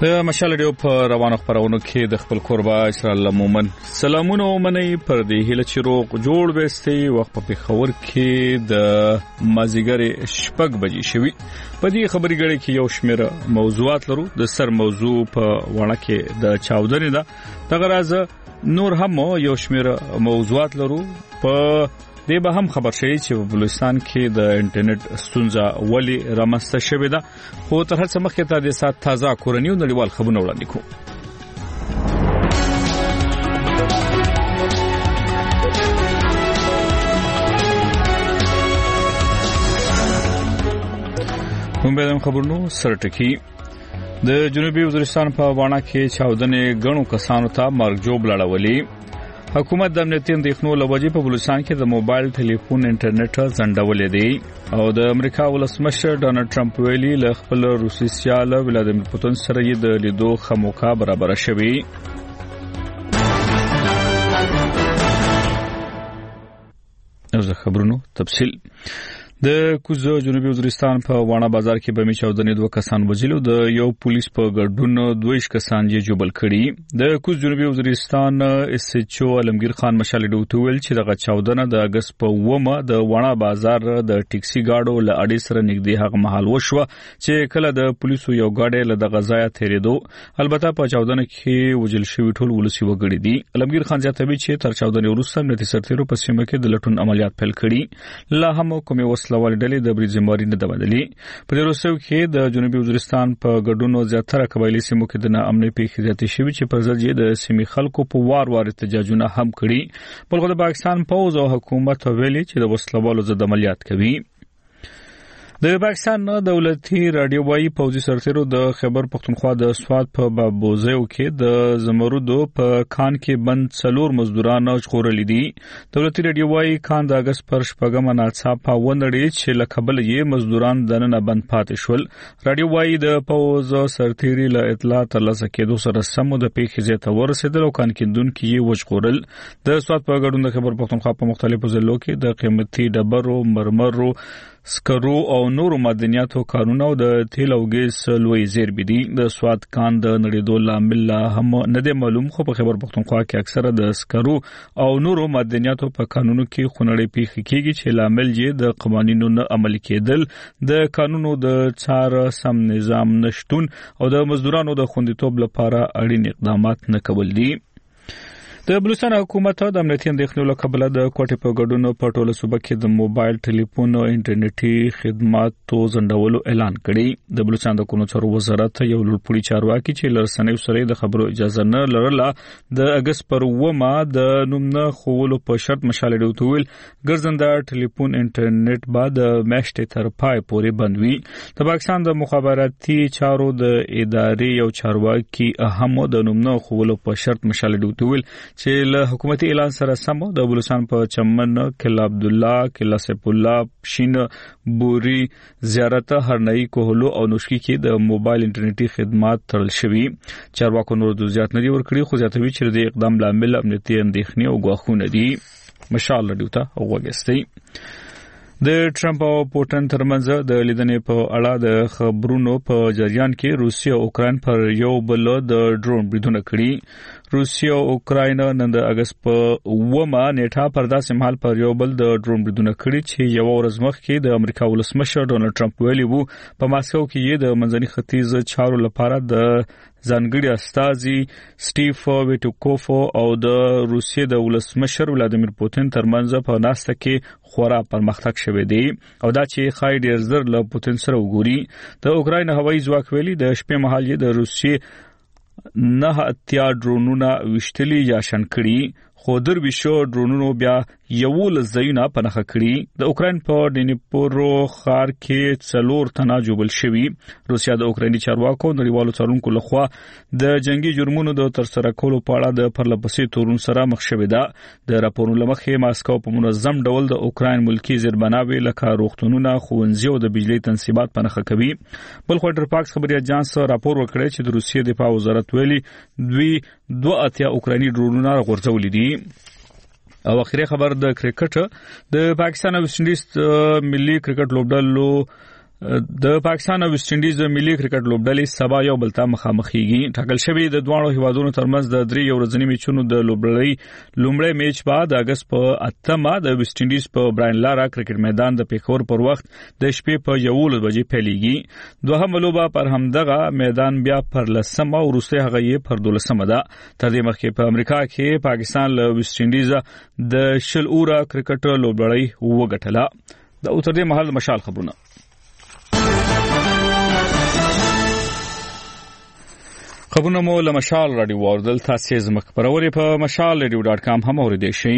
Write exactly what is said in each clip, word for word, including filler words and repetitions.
د مشال ډیو په روانو خبرونو کې د خپل قربا اسرائیل مومن سلامونه ومني پر دې هله چې روغ جوړ وستي وخت په خبر کې د مازیګر شپږ بجې شوي په دې خبري غړي کې یو شمېر موضوعات لرو د سر موضوع په وړه کې د چاودنې ده دغه راز نور هم یو شمېر موضوعات لرو په دې به هم خبر شي چې په بلوچستان کې د انټرنیټ ستونزه ولې رامنځته شوې ده خو تر هر څه مخکې ته د سات تازه کورنۍ او نړیوال خبرونه وړاندې کوو. هم به د خبرونو سرټکی د جنوبي وزیرستان په وانه کې چاودنې غنو کسانو ته مرګ جوړ لړولې. حکومت د امنیتي اندېښنو لوجې په بلوچستان کې د موبایل ټلیفون انټرنیټ ځنډولې دی او د امریکا ولسمشر ډونالد ټرمپ ویلي له خپل روسي سیال ولادیمیر پوتین سره یې د لیدو خموکا برابر شوی. اوس خبرونو تفصیل. د کوزو جنوبي وزیرستان په وانه بازار کې بمي چاودنې دوه کسان وژل او د یو پولیس په ګډون دویش کسان یې جوبل کړي. د کوز جنوبي وزیرستان اس ایچ او علمگیر خان مشال ډوټ ویل چې دغه چاودنه د اگست په ومه د وانه بازار د ټیکسي گاډو له اډې سره نږدې هغه محل وشو چې کله د پولیسو یو گاډي له دغه ځای تیریدو. البته په چاودنه کې وژل شوی ټول ولسی وګړي دي. علمگیر خان ځاتوي چې تر چاودنې وروسته امنیتي سرتیرو په سیمه کې د لټون عملیات پیل کړي. لا هم کومه لوال ډلې د بریزماري نه دبدلي. په دې وروسته کې د جنوبي وزیرستان په ګډونو زیاتره قبایلی سیمو کې د امنیتي پیښې زیاتې شوې چې پر ضد یې د سیمې خلکو په وار وار احتجاجونه هم کړي. بلخو د پاکستان پوز او حکومت ویلي چې د وسلوالو ضد عملیات کوي. د پاکستان دولتي رادیوایي پوځي سرتیرو د خیبر پختونخوا د سواد په بابوزیو کې د زمرودو په کان کې بند څلور مزدوران ژغورل دي. دولتي رادیوایي کان د اگست پر شپږم ناڅاپه ونړي چې لکبل یې مزدوران دننه بند پاتې شول. رادیوایي د پوز سرتیري له اطلاع ترلاسه کېدو سره سمو د پیښې ځای ورسېدل او کان کېندونکو یې وژغورل. د سواد په ګډون د خیبر پختونخوا په مختلفو ضلعو کې د قیمتي ډبرو مرمرو سکرو او نورو معدنیاتو کارونه او د تیل او ګیس لوی زیربې دي. د سواد کان د نړیدو لامل هم نه دی معلوم خو په خیبر پختونخوا کې اکثره د سکرو او نورو معدنیاتو په قانونو کې خونړې پیښې کیږي چې لامل یې د قوانینو نه عملي کېدل د قانونو د څار سم نظام نشټون او د مزدورانو د خوندیتوب لپاره اړین اقدامات نه کول دي. د بلوچستان حکومت د امنیتي اندېښنو له کبله د کوټې په ګډون په ټوله صوبه کې د موبایل ټلیفون او انټرنیټي خدماتو ځنډولو اعلان کړی. د بلوچستان د قانون چارو وزارت یو لوړپوړي چارواکي چې لرسنۍ سره د خبرو اجازه نه لرله د اگست پر ومه د نوم نه خولو په شرط مشال ډوټ ویل ګرځنده ټلیفون انټرنیټ بعد میاشتې تر پای پورې بند وي. د پاکستان د مخابراتي چارو د ادارې یو چارواکي اهم د نوم نه خولو په شرط مشال ډوټ ویل چې له حکومتي اعلان سره سم د بلوچستان په چمن کلا عبد الله کلا سیف الله شین بوري زیارت هرنئی کوهلو او نوشکی کې د موبایل انټرنیټي خدمات تړل شوي. چارواکو نور د زیات ندي ورکړي خو زیاتوي چې د اقدام لامل امنیتي اندېښنې او غواخونه دي. مشال لډیوتا وګستي. د ټرمپ او پوتین ترمنځ د لیدنې په اړه د خبرونو په جریان کې روسیه او اوکراین پر یو بل د ډرون بریدونه کړي. روسیه او اوکراین نن د اگست په ومه نیټه پر داسې مهال پر یو بل د ډرون بریدونه کړي چې یو ورځ مخکې د امریکا ولسمشر ډونالد ټرمپ ویلي وو په ماسکو کې یې د منځني ختیځ چارو لپاره د ځانګړي استازي سټیف ویټوکوف او د روسیې د ولسمشر ولادیمیر پوتین ترمنځ په ناسته کې خورا پرمختګ شوی دی او دا چې خای ډیر زر له پوتین سره وګوري. د اوکراین هوایي ځواک ویلي د شپې مهال یې د روسیې نه اتیا ډرونونه وشتلي یا شن کړي خو درویشو ډرونونو بیا یو لزینا پنهخه کړي. د اوکراین په ډینیپرو ښار کې څلور تنه جوبل شوي. روسیا د اوکرایني چارواکو نړیوالو څارونکو لخوا د جنگي جرمونو د ترسره کولو په اړه د پرلپسې تورون سره مخ شوې ده. د راپورونو لمخې ماسکو په منظم ډول د اوکراین ملکی زیربناوي لکه روغتونونه، ښوونځي او د بجلی تنصیبات پنهخه کوي. بل خو ډرپاکس خبري اجانس راپور ورکړی چې د روسیې دفاع وزارت ویلي دوی دوه اتیا اوکرایني ډرونونه غورځولي دي. او اخیری خبر د کرکټ د پاکستان او ویسټ انډیز ملي کرکټ لوبډلو د پاکستان او ویسټ انډیز ملي کرکټ لوبډلې سبا یو بل ته مخامخېږي. ټاکل شوی د دوه هیوادونو ترمنځ د درې ورځني میچونو د لوبډلې لومړی میچ بعد د اگست په اتمه د ویسټ انډیز په براین لارا کرکټ میدان د پیښور پر وخت د شپې په یوولس بجې پیلېږي. دوهم لوبه پر همدغه میدان بیا پر لسمه او وروسته هغه یې پر دولسمه ده. تر دې مخکې په امریکا کې پاکستان له ویسټ انډیز د شل اوره کرکټ لوبډلې وګټله. د اوتر دې مهال مشال خبرونه. خبرونه مو له مشال رادیو واردل تاسو زموږ خبرونه په مشال رادیو ډاټ کام هم اوریدئ شئ.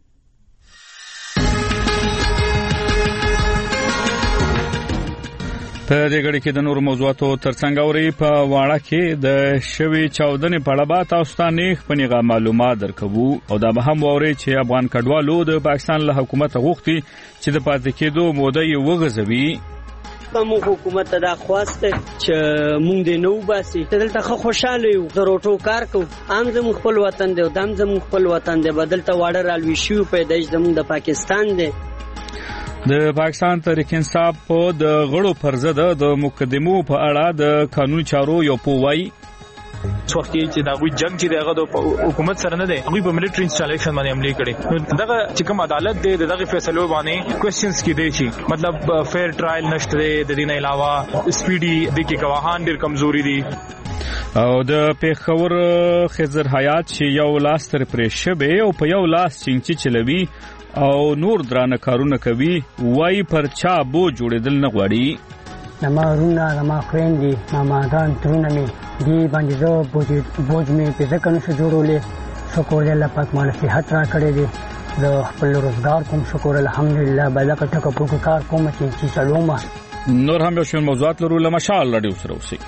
په دې غړي کې د نور موضوعاتو ترڅنګ اوري په واړه کې د شوی چاودنې په اړه به تاسو ته نه خپنیغه معلومات درکوو او دا به هم اوري چې افغان کډوالو د پاکستان له حکومت غوښتي چې د پاتې کېدو موده یې وغځوي. کوم حکومت دا خواسته چې مونږ دې نو باسي دلته خو خوشاله یو دروټو کار کو ام زمو خپل وطن دی او دم زمو خپل وطن دی بدلته واړه رالوي شو پیدایش زمو د پاکستان دی. د پاکستان تحریک انصاف په د غړو پرزده د مقدمو په اړه د قانون چارو یو پووای وختي چې دا وی جنگ چې دغه د حکومت سره نه دی هغه په ملټری انسټالیشن باندې عملي کړي نو دغه چې کوم عدالت دی دغه فیصلو باندې کوېسچنز کې دی چې مطلب فیر ټرایل نشته دی د دې نه علاوه سپیډي د کې گواهان ډېر کمزوري دي او د پیښور خضر حیات چې یو لاس تر پرې شوی او په یو لاس چینچي چلوي او نور درانه کارونه کوي وای پر چا بو جوړېدل نه غواړي. نما رونا نما خويندې ماماګان ترونه می دی باندې زه بوج بوج می په ځکه نشو جوړولې شکر دې الله پاک مال صحت را کړې دي د خپل روزګار کوم شکر الحمدلله بلکه ټکو پکو کار کوم چې چلوم. نور هم یو شین موضوعات لرو له مشال رادیو سره اوسئ.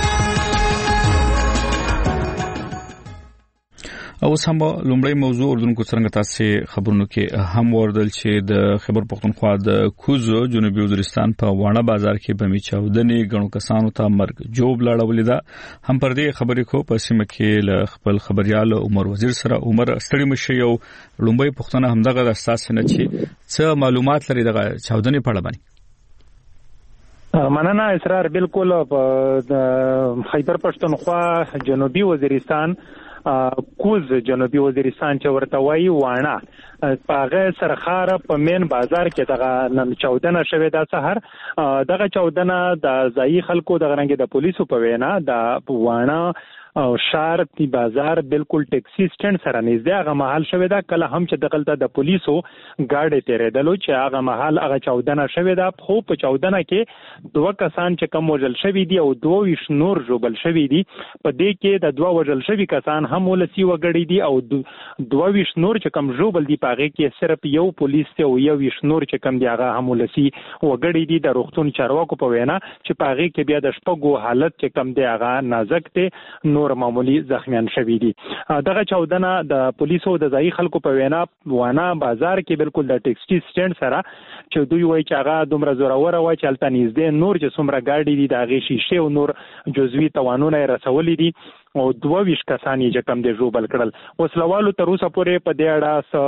اوس هم لومړی موضوع اردوونکو څنګه تاسو خبرونو کې هم وردل چې د خیبر پختونخوا د کوزو جنوبي وزیرستان په واڼه بازار کې بمي چاودنې غنو کسانو ته مرګ جوب لاړولې ده. هم پر دې خبرې کو په سیمه کې ل خپل خبريال عمر وزیر سره عمر ستړي مشه یو لومړی پختنه همدغه د اساس نه چې څه معلومات لري دغه چاودنې په اړه باندې. مننه اسرار بالکل په خیبر پختونخوا جنوبي وزیرستان کوز جنوبي وزیرستان چې ورته وایي واڼه پاغه سرخاره په مین بازار کې دغه نن چاودنه شوې ده. سحر دغه چاودنه د ځای خلکو د غرنګ د پولیسو په وینا د واڼه او شار تی بازار بالکل ټیکسي سټند سره نږدې هغه محل شوې ده. کله هم چې دغلته د پولیسو گاډي تیرېدلو چې هغه محل هغه چاودنه شوې ده. خو په چاودنه کې دوه کسان چې کم وژل شوي دي او دوه ویش نور ژوبل شوي دي. په دې کې د دوه وژل شوي کسان هم ولسی وګړي دي او دوه ویش نور چې کم ژوبل دي پاغه کې صرف یو پولیس ته او یو ویش نور چې کم دی هغه هم ولسی وګړي دي. د روغتون چارواکو په وینا چې پاغه کې بیا د شپږو حالت چې کم دی هغه نازک دی نور معمولی زخمیان شوي دي. دغه چاودنه د پولیسو د ځای خلکو په وینا وانا بازار کې بالکل د ټیکسي سټند سره چې دوی وایي چې هغه دومره زوره وای چې الته نږدې نور چې څومره گاډي دي د هغه شیشه او نور جزوی توانونه رسولي دي او دوه ویش کسان یې کم دي ژوبل کړل. وسلوالو تر اوسه پورې په دې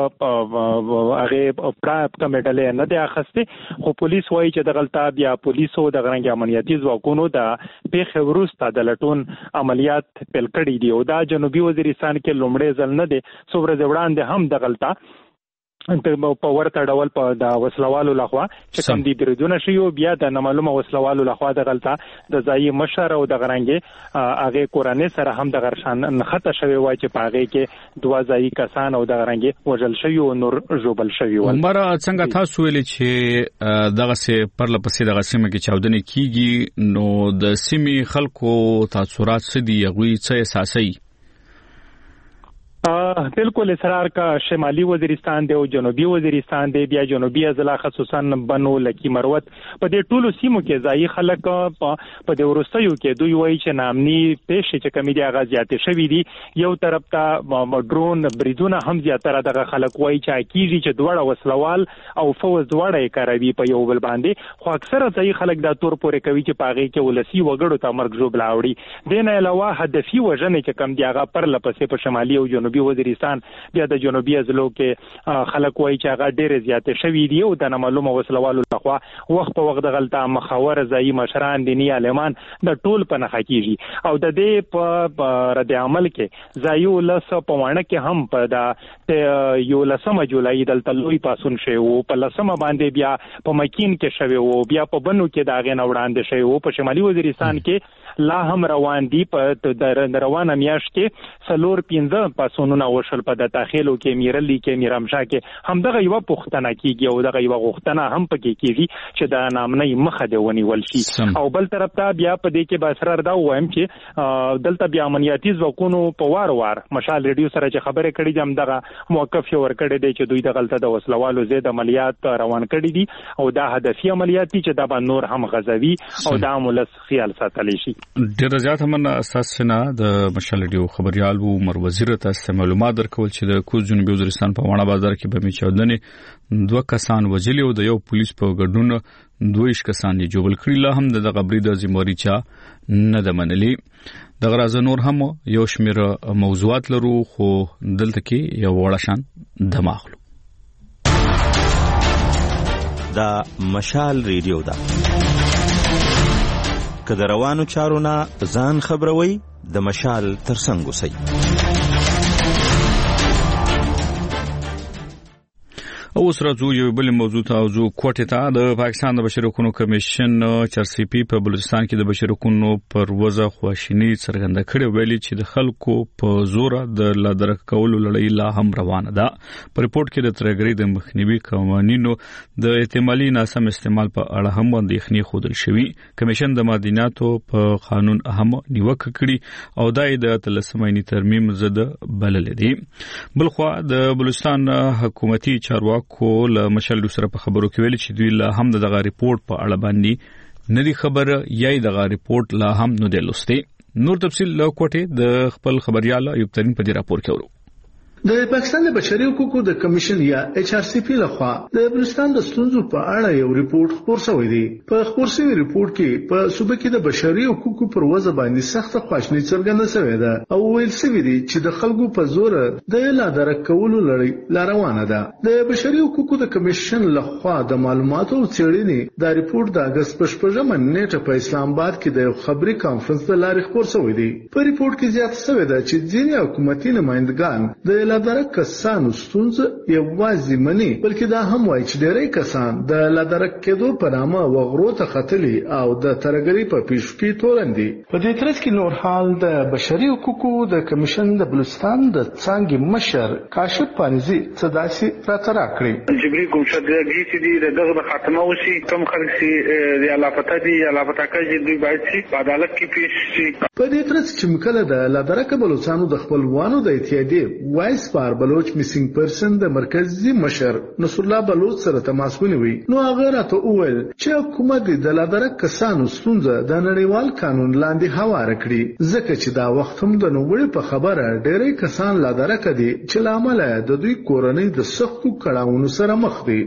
اړه هغه پراپ کمیټه نه دی اخسته خو پولیس وایي چې دغلطه بیا پولیسو د غرنګ امنیتي ځواکونو د پیښې وروسته د لټون عملیات پیل کړي دي او دا جنوبي وزیرستان کې لومړی ځل نه دی څو ورځې وړاندې هم دغلطه په ورته ډول په د وسلوالو لخوا چې کوم دي درځونه شي او بیا د نامعلومه وسلوالو لخوا د غلطه د ځای مشر او د غرنګي هغه قرانه سره هم د غرشان نخته شوی وای چې په هغه کې دوه ځای کسان او د غرنګي وژل شوی او نور ژوبل شوی ول. عمر څنګه تاسو ویل چې دغه سه پر لپسې دغه سیمه کې چاودنې کیږي نو د سیمې خلکو تاثرات څه دي غوي څه احساسي؟ بالکل اسرار کا شمالي وزیرستان دی او جنوبي وزیرستان دی بیا جنوبي اضلاع خصوصا بنو لکی مروت په دې ټولو سیمو کې ځای خلک په دې ورستیو کې دوی وایي چې نامني پېښې چې کمی دي هغه زیاتې شوې دي. یو طرف ته ډرون بریدونه هم زیاتره دغه خلک وایي چې کیږي چې دوړه وسلوال او فوز دوړه یې کاروي په یو بل باندې خو اکثره ځای خلک دا تور پورې کوي چې پاغه کې ولسی وګړو ته مرګ جوړ لاوړي. دین علاوه هدفي وژنې چې کم دي هغه پر لپسې په شمالي او جنوبي وزیر وزیرستان بیا د جنوبي ازلو کې خلک وایي چې هغه ډېر زیات شوي دي او د نامعلومه وسلوالو لخوا وخت په وخت د غلطه مخاور ځایي مشران دینی عالمان د ټول په نخښه کیږي او د دې په رد عمل کې ځایي ولس په وانه کې هم په د یو لسمه جولای دلته لوی پاسون شوی او په لسمه باندې بیا په مکین کې شوی او بیا په بنو کې دا غن وړاندې شوی او په شمالي وزیرستان کې لا هم روان دي په د روانه میاشت کې سلور پنځه پاسونونه وشل په د داخلو کې میرلی کې میرامشا کې هم دغه یو پښتنه کیږي او دغه یو غوښتنه هم پکې کیږي چې د نامنۍ مخه دی ونیول شي او بل طرف ته بیا په دې کې باسرار دا وایم چې دلته بیا امنیتي ځواکونو په وار وار مشال ریډیو سره چې خبرې کړې دي هم دغه موقف یې ورکړی دی چې دوی د غلطه د وسلوالو زید عملیات روان کړي دي او دا هدفي عملیات دي چې دا به نور هم غزوي او دا مولس خیال ساتلی شي. ډېر زیات هم اساسنه د مشال ریډیو خبريال وو عمر وزیر ته معلومات درکول چې د کوز جنوبي وزیرستان په واڼه بازار کې به می چودنې دوه کسان وجلي او د یو پولیس په ګډون دویش کسان یې جوړل کړی. لا هم د غبري د ذمہواری چا نه د منلي. د غراز نور هم یو شمیر موضوعات لرو خو دلته کې یو وړه شان دماغلو. دا مشال ریډیو دا که د روانو چارو نه ځان خبروي د مشال ترڅنګ اوسئ. او سره زو یو بل موضوع ته او زو کوټه ته د پاکستان د بشري حقوقو کمیشن چرسی پی په بلوچستان کې د بشري حقوقو پر وضع خواشینی څرګنده کړې ویلي چې د خلکو په زور د لادرک کولو لړۍ لا هم روانه ده. په ریپورت کې د ترګری د مخنیوي قوانینو د احتمالي ناسم استعمال په اړه هم اندېښنې خوندل شوې. کمیشن د مدیناتو په قانون اهم نیوکه کړې او دای د تلسمینی ترمیم زده بلل دي. بلخوا د بلوچستان حکومتي چارواکو کو له مشال سره په خبرو کې ویل چې دوی لا هم دغه ریپورت په اړه باندې ندي خبره یا دغه ریپورت لا هم نه دی لوستي. نور تفصیل له کوټه د خپل خبريال ایوب ترين په دې راپور کې ورو. د پاکستان د بشري حقوقو د کمیشن یا ایچ آر سی پی لخوا د بلوچستان د ستونزو په اړه یو ریپورت خپور شوی دی. په خپور شوی ریپورت کې په صوبه کې د بشري حقوقو پر وضع باندې سخت خواشینی څرګنده شوې ده او ویل شوی دی چې د خلکو په زور د لادرک کولو لړۍ لا روانه ده. د بشري حقوقو د کمیشن لخوا د معلوماتو او څېړنې د ریپورت د اگست په شپږمه نیټه په اسلام آباد کې د خبري کانفرنس د لارې خپور شوی دی. په ریپورت کې زیاته شوې ده چې ځینې حکومتي نمائندګان د لادرک کسانو ستونزه یوازې مني بلکې دا هم وایي چې ډېری کسان د لادرک کېدو په نامه وغرو ته ختلي او د ترګري په پیشکی تورندي. په دې ترڅ کې نور حال د بشري حقوقو د کمیشن د بلوچستان د څنګه مشر کاشف پانیزي صداسي راترا کړی. جبري کوم شدګي چې دی دغه خاتمه وشي کوم خلک چې د علاقه دي علاقه کې دوی باید چې عدالت کې پیښ شي. په دې ترڅ کې مکله د لادرک بلوچستانو د خپلوانو د اتحادیې وایس پار بلوچ میسینګ پرسن د مرکزی مشر نصر الله بلوچ سره تماس ونیوي. نو هغه راته وویل چې حکومت د لادرک کسانو ستونزه د نړیوال قانون لاندې هواره کړي ځکه چې دا وخت هم د نوړې په خبره ډېری کسان لادرک دي چې لامل د دوی کورنۍ د سختو کړهونو سره مخ دي.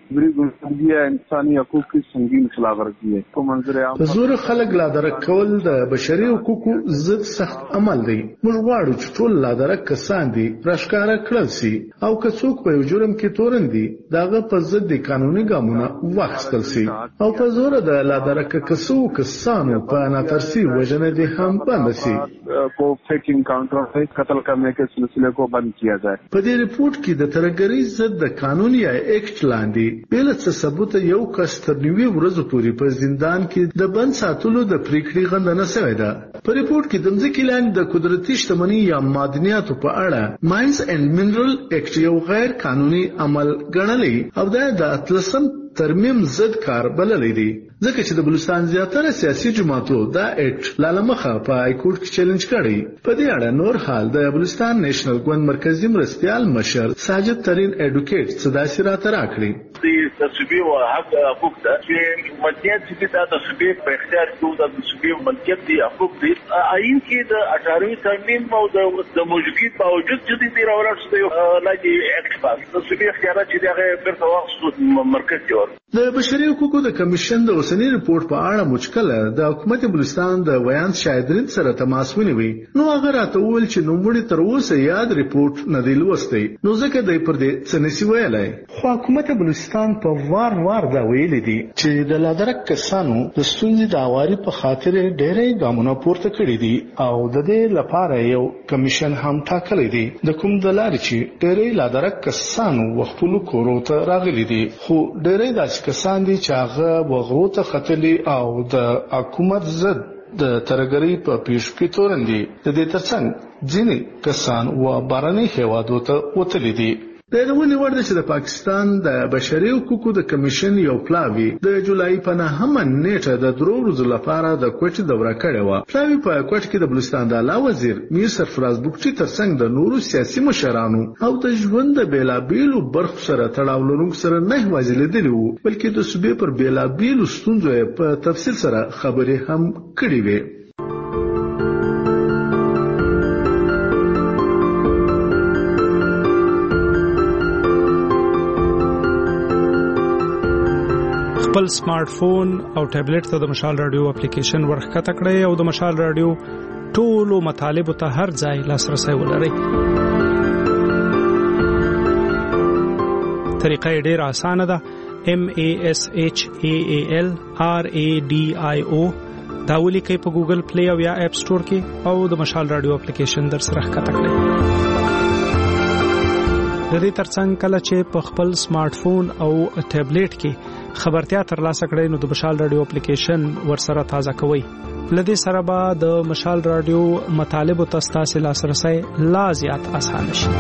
انساني حقوق کی سنگین خلاف ورزی ہے تو منظر عام په زور خلک لادرک کول د بشري حقوقو ضد سخت عمل دی. موږ غواړو چې ټول لادرک کسان دي راشکاره کړل شي او که څوک په یو جرم کې تورن دي داغه په ضد قانوني ګامونه واخیستل شي او په زور د لادرک کسو کسانو په ناترسي وجنه دي هم بند شي کو فیک انکاؤنٹر قتل کرنے کے سلسلے کو بند کیا جائے. په دې ریپورت کې د ترګری ضد د قانون یا ایکټ لاندې بل څه ثبوت یو کس تر نیوي ورځې پورې په زندان کې د بند ساتلو د پریکړې غندنه شوې ده. په ریپورت کې د ځمکې لاندې د قدرتي شتمنۍ یا معدنیاتو په اړه ماینز اینڈ منرل ایکټ یو غیر قانوني عمل ګڼلی او دا د اتلسم ترمیم ضد کار بللی دی ځکه چې د بلوچستان زیاتره سیاسي جماعتو دا ایکټ لالمخه په های کورټ کې چیلنج کړی. په دې اړه نور حال د بلوچستان نېشنل ګوند مرکزی مرستيال مشر ساجد ترين ایډوکیټ صداسي راته راکړي. د تصویب او حق حقوق د ملکیت چې د تصویب په اختیار کې د تصویب ملکیت دی حقوق دي. آئین کې د اټارمي ترمیم او د موجودګۍ باوجود چې د راوړل شوی لاګي ایکټ پاس تصویب اختیارات چې دغه پر توسط مرکز دی. د بشري حقوقو د کمیشن د اوسنی ریپورت په اړه مشکله د حکومت بلوچستان د ویان شاهدرین سره تماس ونیوي. نو هغه راته وویل چې نوموړي تر اوسه یاد ریپورت نه دی لوستی، نو ځکه دی پر دې څه نشي ویلی. خو حکومت بلوچستان په وار وار دا ویلي دي چې د لادرک کسانو د ستونزې د اواري په خاطر ډېرې ګامونه پورته کړي دي او د دې لپاره یو کمیشن هم ټاکلی دی د کوم د لارې چې ډېرې لادرک کسانو وختونو کورو ته راغلي دي. خو ډېرې داسې کسان دي چې هغه وغرو ته ختلي او د حکومت ضد د ترګرۍ په پیش کې تورن دي. د دې ترڅنګ ځینې کسان و بارني هیوادو ته وتلي دي. د یادونې وړ ده چې د پاکستان د بشري حقوقو د کمیشن یو پلاوی د جولای په نهمه نیټه د درو ورځو لپاره د کوټې دوره کړې وه. پلاوی په کوټ کې د بلوچستان د اعلی وزیر میر سرفراز بوکچي ترڅنګ د نورو سیاسي مشرانو او د ژوند د بیلابیلو برخو سره تړاو لرونکو سره نه یوازې لیدلي وو، بلکې د صوبې پر بیلابیلو ستونزو یې په تفصیل سره خبرې هم کړې وې. خپل سمارټ فون او ټابلیټ ته د مشال رادیو اپلیکیشن ورخکته کړئ او د مشال رادیو ټولو مطالبو ته هر ځای لاسرسي ولرئ. طریقه یې ډېره اسانه ده. M A S H A A L R A D I O دا ولیکئ په ګوګل پلی او یا اپ سٹور کې او د مشال رادیو اپلیکیشن در سره ښکته کړئ. د دې ترڅنګ کله چې په خپل سمارټ فون او ټابلیټ کې خبرتیا ترلاسه کړئ نو د مشال رادیو اپلیکیشن ورسره تازه کوئ. لدې سره به د مشال رادیو مطالبو ته ستاسو لاسرسي لا زیات اسانه شي.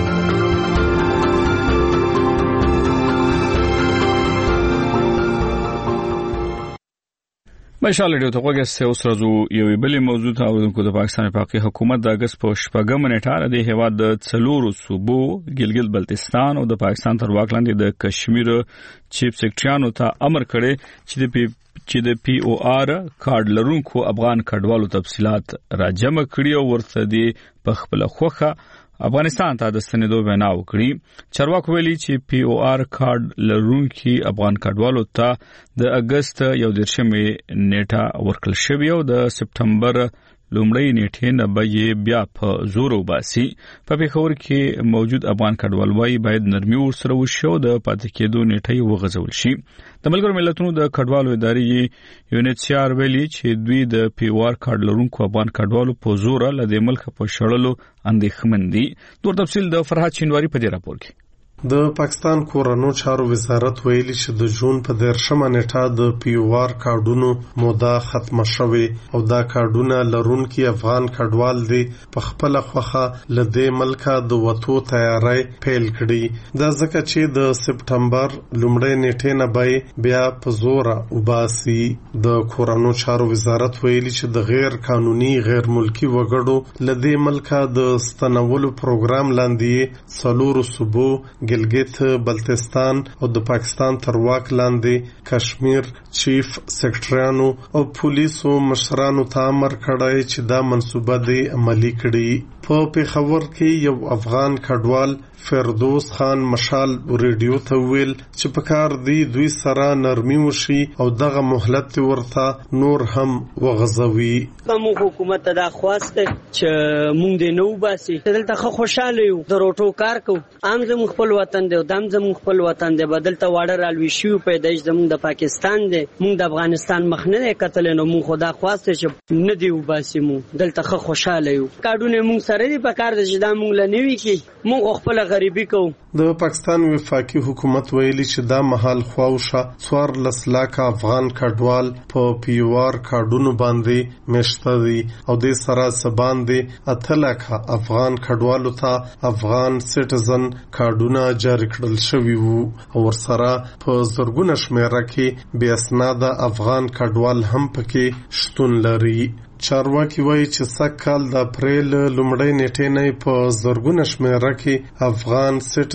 مشال رادیو ته وګورئ. اوس راځو یو بلې موضوع ته او د پاکستان پاکي حکومت د اگست په شپږم نیټه د هیواد د څلورو صوبو ګلګت بلتستان او د پاکستان تر واک لاندې د کشمیر چیف سیکریټریانو ته امر کړی چې د پی چې د پی او آر کارډ لرونکو افغان کډوالو تفصيلات راجمع کړي او ورته دی په خپل خوخه افغانستان ته د ستنېدو وینا وکړي. چارواکو ویلي چې پی او آر کارډ لرونکي افغان کډوالو ته د اگست یو دیرشمې نیټه ورکړل شوې او د سپټمبر لومړی نیټې نه به بیا په زور وباسي. په پیښور کې موجود افغان کډوال وايي باید نرمي ورسره وشي او د پاتې کېدو نیټه وغځول شي. د ملګرو ملتونو د کډوالو ادارې یو ان ایچ سی آر ویلي چې دوی د پی او آر کارډ لرونکو افغان کډوالو په زور له دې ملک په شړلو اندېښمن دي. نور تفصیل د فرحات شینواری په دې راپور کې. د پاکستان کورونو چارو وزارت ویلي چې د جون په دیرشمه نیټه د پی او آر کارډونو موده ختمه شوې او دا کارډونه لرونکي افغان کډوال دي په خپل خوخه له دې ملکه د وټو تیاری پیل کړي. دا ځکه چې د سپټمبر لومړی نیټې نه به بیا په زور وباسي. د کورونو چارو وزارت ویلي چې د غیر قانوني غیر ملکی وګړو له دې ملکه د ستنولو پروګرام لاندې څلورو صوبو ګلګت بلتستان او د پاکستان تر واک لاندې کشمیر چیف سیکریټریانو او پولیسو مشرانو ته امر کړی چې دا منصوبه دې عملي کړي. په پیښور کې یو افغان کډوال فردوس خان مشال ریډیو ته ویل چې په کار دی دوی سره نرمي وشي او دغه مهلت ورته نور هم وغځوي. کوم حکومت ته دا خواسته چې مونږ دې نو باسي دلته خو خوشاله یو دروټو کار کو عام زمو خپل وطن دی او دام زمو خپل وطن دی بدلته واړه رالوي شو پیدایش زمو د پاکستان دی مونږ د افغانستان مخ نه کتل نو مونږ خدا خواسته چې نه دی وباسي مو دلته خو خوشاله یو کارونه مونږ سره دی په کار د جدا مونږ لنوي کې مونږ خپل غریبي کو. د پاکستان وفاقي حکومت ویلي چې دا محل خواوشه څوار لسلاک افغان کډوال په پی او آر کارډونو باندې مشته دي او د سره سبان دي اتلاک افغان کډوالو ته افغان سټیزن کارډونه جاری کړل شوی وو او ورسره په زرګونه شمیره کې بیا اسناد افغان کډوال هم پکې شتون لري. چارواکي وایي چې سږ کال د اپریل لومړۍ نیټې نه په زرګونه شمیره کې افغان سټیزن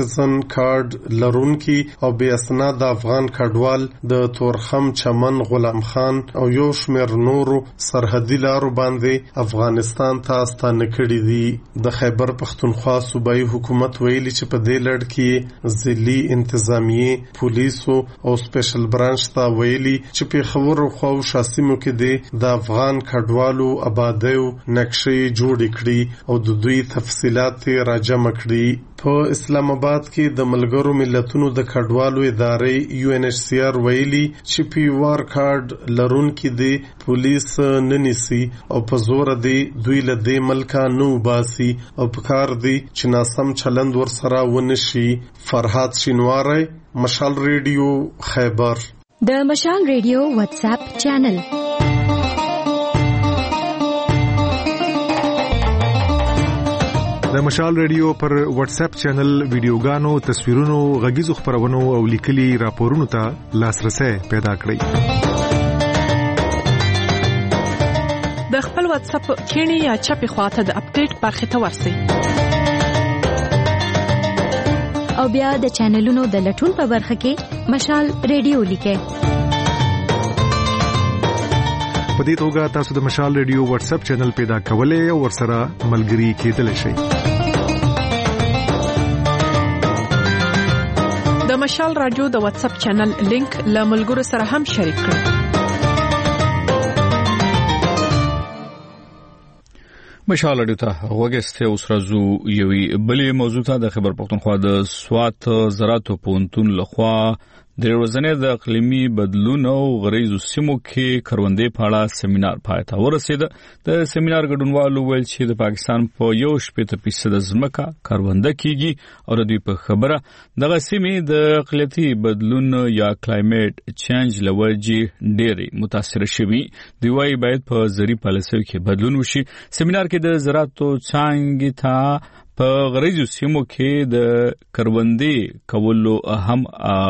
سټیزن کارت لرونکي او بې اسناد افغان کډوال د تورخم چمن غلام خان او یو شمېر نورو سرحدي لارو باندې افغانستان ته ستانه کړي دي. د خیبر پښتونخوا صوبایي حکومت ویلي چې په دې لړ کې ضلعي انتظامیه پولیسو او سپیشل برانچ ته ویلي چې پیښور او خواوشا سیمو کې د افغان کډوالو آبادیو نقشې جوړې کړي او د دوی تفصیلات راجمع کړي. په اسلام آباد کې د ملګرو ملتونو د کډوالو ادارې یو ان ایچ سی آر ویلي چې پی یو آر کارت لرونکي د پولیس نه نیسي او په زور دی دوی له دې ملکه نه وباسي او په کار دی چې ناسم چلند ورسره ونشي. فرحات شینواری، مشال ریډیو، خیبر. د مشال ریډیو واتس اپ چینل. د مشال ریډیو پر واتس اپ چینل ویډیوګانو، تصویرونو، غږیزو خبرونو او لیکلي راپورونو ته لاسرسي پیدا کړئ. د خپل واتس اپ کینی یا چپی خواته د اپډیټ برخه ته ورسئ. او بیا د چینلونو د لټون په برخه کې مشال ریډیو لیکئ. په دې توګه تاسو د مشال ریډیو واتس اپ چینل پیدا کولای او ورسره ملګري کېدلی شئ. د مشال رادیو د واتس اپ چینل لینک له ملګرو سره هم شریک کړئ. مشال رادیو ته وګورئ. اوس راځو یوې بلې موضوع ته. د خیبر پښتونخوا د سوات زراعتو پوهنتون لخوا د ورځنې د اقلیمي بدلون او غریزو سیمو کې کروندې په اړه سیمینار پای ته ورسید. د سیمینار ګډونوالو ویل چې د پاکستان په یو شپږ فیصد ځمکه کرونده کیږي او د دوی په خبره دغه سیمې د اقلیتي بدلون یا کلایمټ چینج لوجې ډېری متاثر شوي. دی وايي باید په زرعي پالیسیو کې بدلون وشي. سیمینار کې د زراعتو څانګې ته په غریزو سیمو کې د کروندې کولو اهم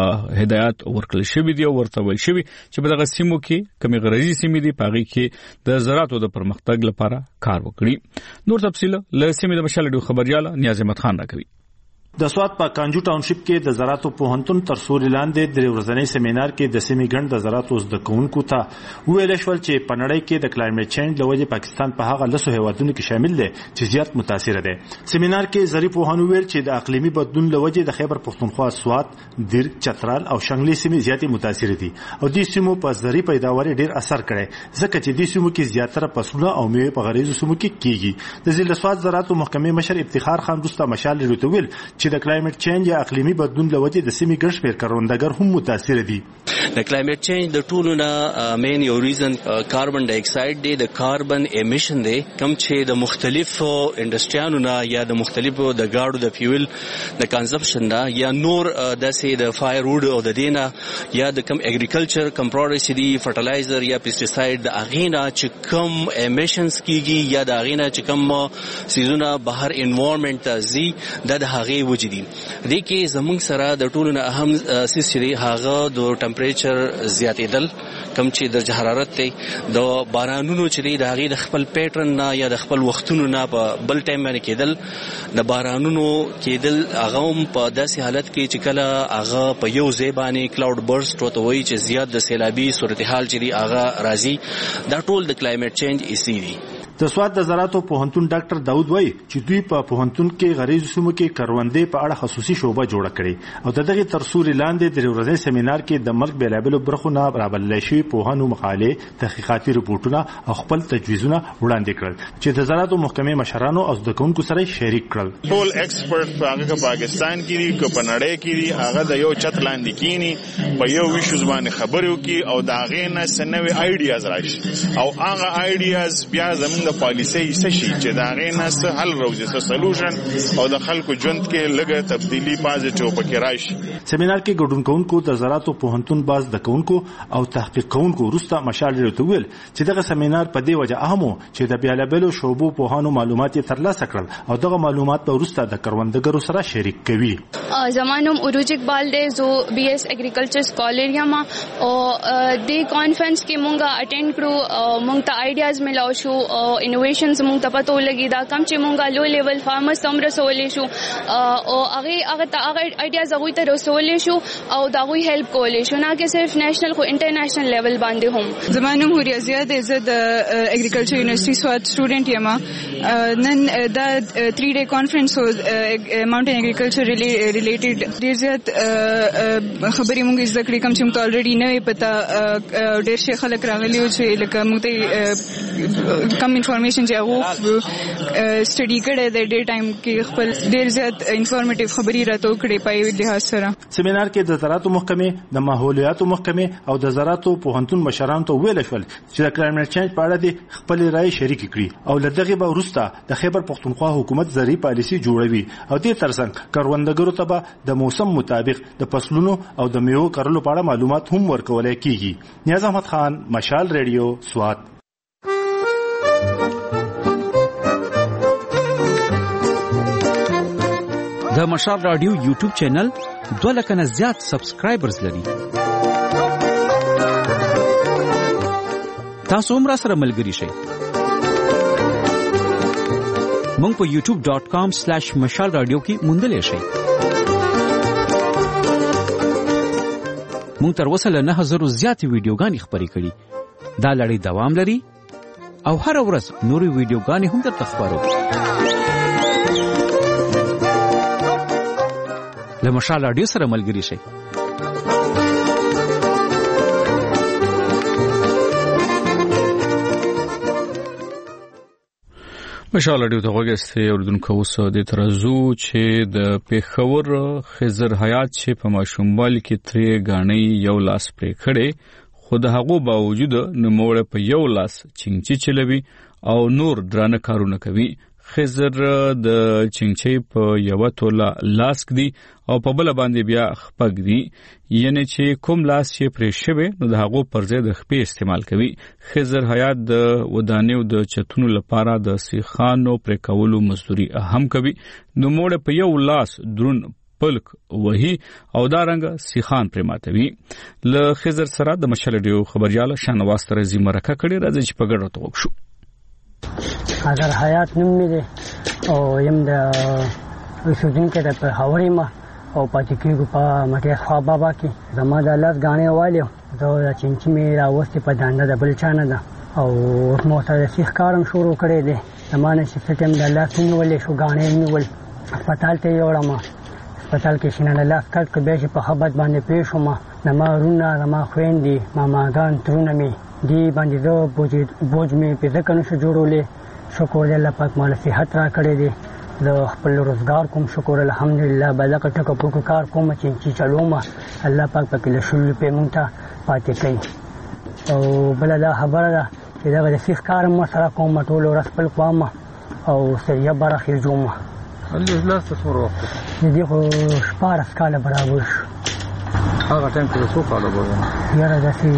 هدایت ورکړل شوی دی او ورته ویل شوی چې په دغه سیمو کې کومې غریزي سیمې دي په هغې کې د زراعتو د پرمختګ لپاره کار وکړي. نور تفصیل له سیمې د مشال ریډیو خبريال نیاز احمد خان راکوي. د سوات په کانجو ټاونشپ کې د زراعتو پوهنتون تر سوري لاندې د ورځنی سیمینار کې د سیمې ګڼ د زراعتو زده کوونکو ته ویل شول چې په نړۍ کې د کلایمټ چینج له وجې پاکستان په هغه لسو هیوادونو کې شامل دی چې زیات متاثر دی. سیمینار کې زرعي پوهانو ویل چې د اقلیمي بدلون له وجې د خیبر پښتونخوا، سوات، دیر، چترال او شنګلې سیمې زیاتې متاثر دي او دې سیمو په زرعي پیداواري ډېر اثر کړی ځکه چې دې سیمو کې زیاتره فصلونه او میوې په غریزو سیمو کې کیږي. د ضلع سوات زراعتو محکمې مشر افتخار خان وروسته مشال ریډیو ته ویل چې د کلایمټ چینج یا اقلیمي بدلون له وجې د سیمې ګڼ شمېر کروندګر هم متاثر دي. د کلایمټ چینج د ټولو نه مین یو ریزن کاربن ډای اکساید دی، د کاربن امیشن دی، کوم چې د مختلفو انډسټریانو نه یا د مختلفو د ګاډو د فیول د کنزمپشن نه یا نور داسې د فایر وډ او د دینه یا د کم اګریکلچر کم پروډکټس دي، فرټیلایزر یا پیسټیساید د اغینا چې کم امیشنز کیږي یا د اغینا چې کم سیزونه بهر انوایرنمنت ته ځي د هغې وجې دي. دې کې زموږ سره د ټولو نه اهم څیز چې دی هغه د ټمپریچر زیاتېدل، کم چې درجه حرارت دی، د بارانونو چې دی د هغې د خپل پیټرن نه یا د خپل وختونو نه په بل ټایم باندې کېدل، د بارانونو کېدل هغه هم په داسې حالت کې چې کله هغه په یو ځای باندې کلاود برسټ ورته وایي چې زیات د سیلابي صورتحال چې دی هغه راځي، دا ټول د کلایمټ چینج ایسي دي. د سوات د زراعتو پوهنتون ډاکټر داود وایي چې دوی په پوهنتون کې غریزو سیمو کې کروندې په اړه خصوصي شعبه جوړه کړې او د دغه تر سوري لاندې د ورځني سیمینار کې د ملک بیلابلو برخو نه رابلل شوي پوهانو مقالې، تحقیقاتي رپورټونه او خپل تجویزونه وړاندې کړل چې د زراعتو محکمې مشرانو او زده کوونکو سره شریک کړل. ټول ایکسپرټ په هغه پاکستان کې دي که په نړۍ کې دي، هغه د یو چت لاندې کینی په یو ویشو ځبانه خبرو کې او دا غي نه سنوي آیډیاز راشي او هغه آیډیاز بیا زموږ د پالیسي شي چې دا غي نه څه حل راوځي، څه سولوشن او د خلکو ژوند کې لږه تبدیلی پازیټیو پکې راشي. سیمینار کې ګډون کوونکو د زراعتو پوهنتون باز د کوونکو او تحقیق کوونکو وروسته مشال ریډیو ته ویل چې دغه سیمینار په دې وجه اهم چې د بیلابلو شعبو پوهانو معلومات یې ترلاسه کړل او دغه معلومات په وروسته د کروندګرو سره شریک کوي. زمانوم عروج اقبال دی زو بی ایس اګریکلچر سکالر یم او د کانفرنس کې مونږه اټینډ کړو، مونږ ته آیډیاز ملاو شو او انوویشنز موږ ته پته ولګي دا کم چې موږ لو لیول فارمرز هم رسولې شو او هغه هغه ته هغه آیډیاز هغه ته رسولې شو او دا غوي هیلپ کولې شو نه کې صرف نېشنل خو انټرنیشنل لیول باندې هم. زمانه هوریا زیاد عزت اګریکلچر یونیورسيټي سوات سټوډنټ یم. نن دا تھری ډے کانفرنس هو ماونټین اګریکلچر ریلیټډ ډیر زیات خبرې موږ زده کړې کوم چې موږ الریډي نه پتا ډیر شي خلک راغلي او چې لکه موږ ته کم انفارمیشن چې هغه سټډي کړي د ډے ټایم کې خپل ډیر زیات انفارمیټیو خبرې راته وکړي پای لحاظ سره. سیمینار کې د زراعتو محکمې د ماحولیاتو محکمې او د زراعتو پوهنتون مشرانو ته ویل شول چې د کلایمټ چینج په اړه د خپل رائے شریک کړي او لدغه به وروسته د خیبر پختونخوا حکومت زرعي پالیسي جوړوي او دې ترڅنګ کروندګرو ته به د موسم مطابق د فصلونو او د میوو کرلو په اړه معلومات هم ورکول کیږي. نیاز احمد خان، مشال ریډیو، سوات. د مشال رادیو یوټیوب چینل دوه لک نه زیات سبسکرایبرز لري. تاسو هم را سره ملګري شئ. مونږ په یوټیوب ډاٹ کام سلیش مشال رادیو کې موندلی شئ. مونږ تر اوسه له نه زرو زیاتې ویډیوګانې خپرې کړي. دا لړۍ دوام لري او هر ورځ نورې ویډیوګانې هم درته خپرو. له مشال رادیو سره ملګري شئ. مشال رادیو ته وګورئ اوردونکو اوس د ترازو چې د پیښور خضر حیات چې په ماشوموالي کې ترې غاڼې یو لاس پرې کړي خو د هغو باوجود نوموړی په یو لاس چنګچي چلوي او نور درانه کارونه کوي. خضر د چنګچي په یو توله لاس کړي او په بل باندې بیا خپګ دي، یعنی چې کوم لاس یې پرې شوی نو د هغو پر ځای د خپې استعمال کوي. خضر حیات د ودانیو د چتونو لپاره د سیخانو پرې کولو مزدوري هم کوي. نو موږ په یو لاس درون پلک وهي او دا رنګ سیخان پرې ماتوي. له خضر سره د مشال رادیو خبريال شانواز ترزي مرکه کړي راځي چې په ګډه توګه شو. خضر حیات نوم مې دی او یم د اوسېدونکی د پېښوري ما او پاتې کېږو په مټې خوا بابا کې. زما د لاس غاڼې والي زه د چنچي مې راوستې په دانده د بل چا نه ده او اوس مو سره د سیخ کار هم شروع کړی دی. زما نه چې څه ټایم د لاس ونیولې شو غاڼې یې ونیول هسپتال ته یې یوړم. هسپتال کې شینه د لاس کټ کړ بیا چې په ښه بد باندې پوه شوم. زما وروڼه زما خویندې ماماګان ترونه مې دې باندې زه بوج مې پې ځکه نشو جوړولی. شکر دی الله پاک ماله صحت را کړی دی. زه خپل روزګار کوم شکر الحمدلله بلکه ټکه پوکو کار کوم چې چلوم الله پاک پکې له شل روپۍ مونږ ته پاتې کوي. او بله دا خبره ده چې دغه د سیخ کار هم سره کوم ټول ورځ خپل کوم او سریه برخې جوړوم. لاس ته څومره وخت د دې خو شپاړس کاله برابر شو. هغه ټایم کې څو کاله به یاره داسې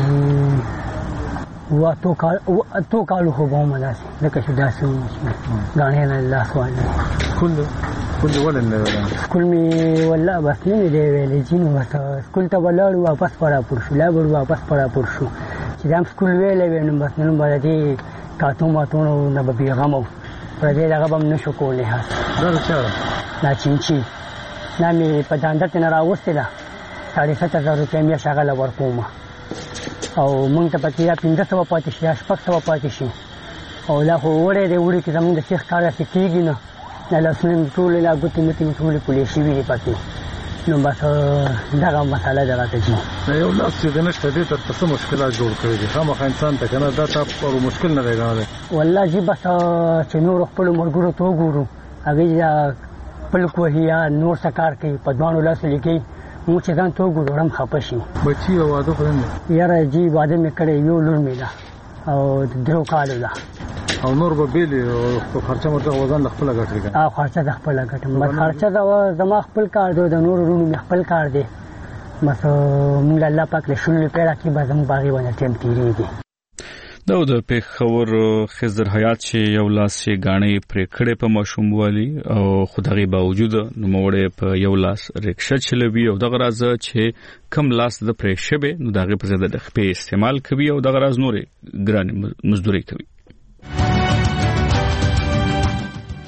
واتو کال اتو کالو خو به هم داسې ځکه چې داسې غاڼې نه لاس والي. سکول سکول دې ولې نه ویلی؟ سکول مې والله بس نه مې دی ویلی چې نو بس سکول ته به لاړو واپس به راپور شو لا به واپس به راپور شو چې دا هم سکول ویلی وی نو بس نن به د دې کاتو ماتونو نه به بېغمه و پر دې دغه به هم نه شو کولی. دا د چا ده؟ دا چینچي دا مې په دانده ترې نه راوستې ده ساړه سته زره روپۍ میاشت هغه له ورکوم او مونږ ته پکې یا پنځه سوه پاتې شي یا شپږ سوه پاتې شي او دا خو وړی دی وړي کې زمونږ د سیخ کار داسې کېږي نه دا لاسونه مې ټولې لا ګوتې متې مې ټولې پولې شوي دي پکې نو بس دغه مسله ده راته ځي. دا یو لاس چې دی نشته دې ته څه مشکلات جوړ کړي دي خامخا انسان ته که نه دا تا پر مشکل نه دی ګڼلی؟ والله جي بس چې نورو خپلو ملګرو ته وګورو هغوی دا پلک وهي یا نور څه کار کوي په دواړو لاسو لیکي موږ چې ځان ته وګورو هم خفه شي. بچي او واده خو نه یاره جي واده مې کړی یو لور مې ده او د درو کالو ده او نور به بیلې او خرچه مو دغه ځان له خپله ګټې کوي؟ او خرچه د خپله ګټم بس خرچه زما خپل کار دی د نورو وروڼو مې خپل کار دی بس موږ الله پاک له شل روپۍ راکړي به زموږ په هغې باندې ټایم تېرېږي. دا د پیښور خضر حیات چې یو لاس یې غاڼې پرې کړې په ماشوموالي او خو دغې باوجود نوموړی په یو لاس رکشه چلوي او دغه راز چې کم لاس د پرې شوی نو دغه په ځای د خپې استعمال کوي او دغه راز نورې ګرانې مزدوري کوي.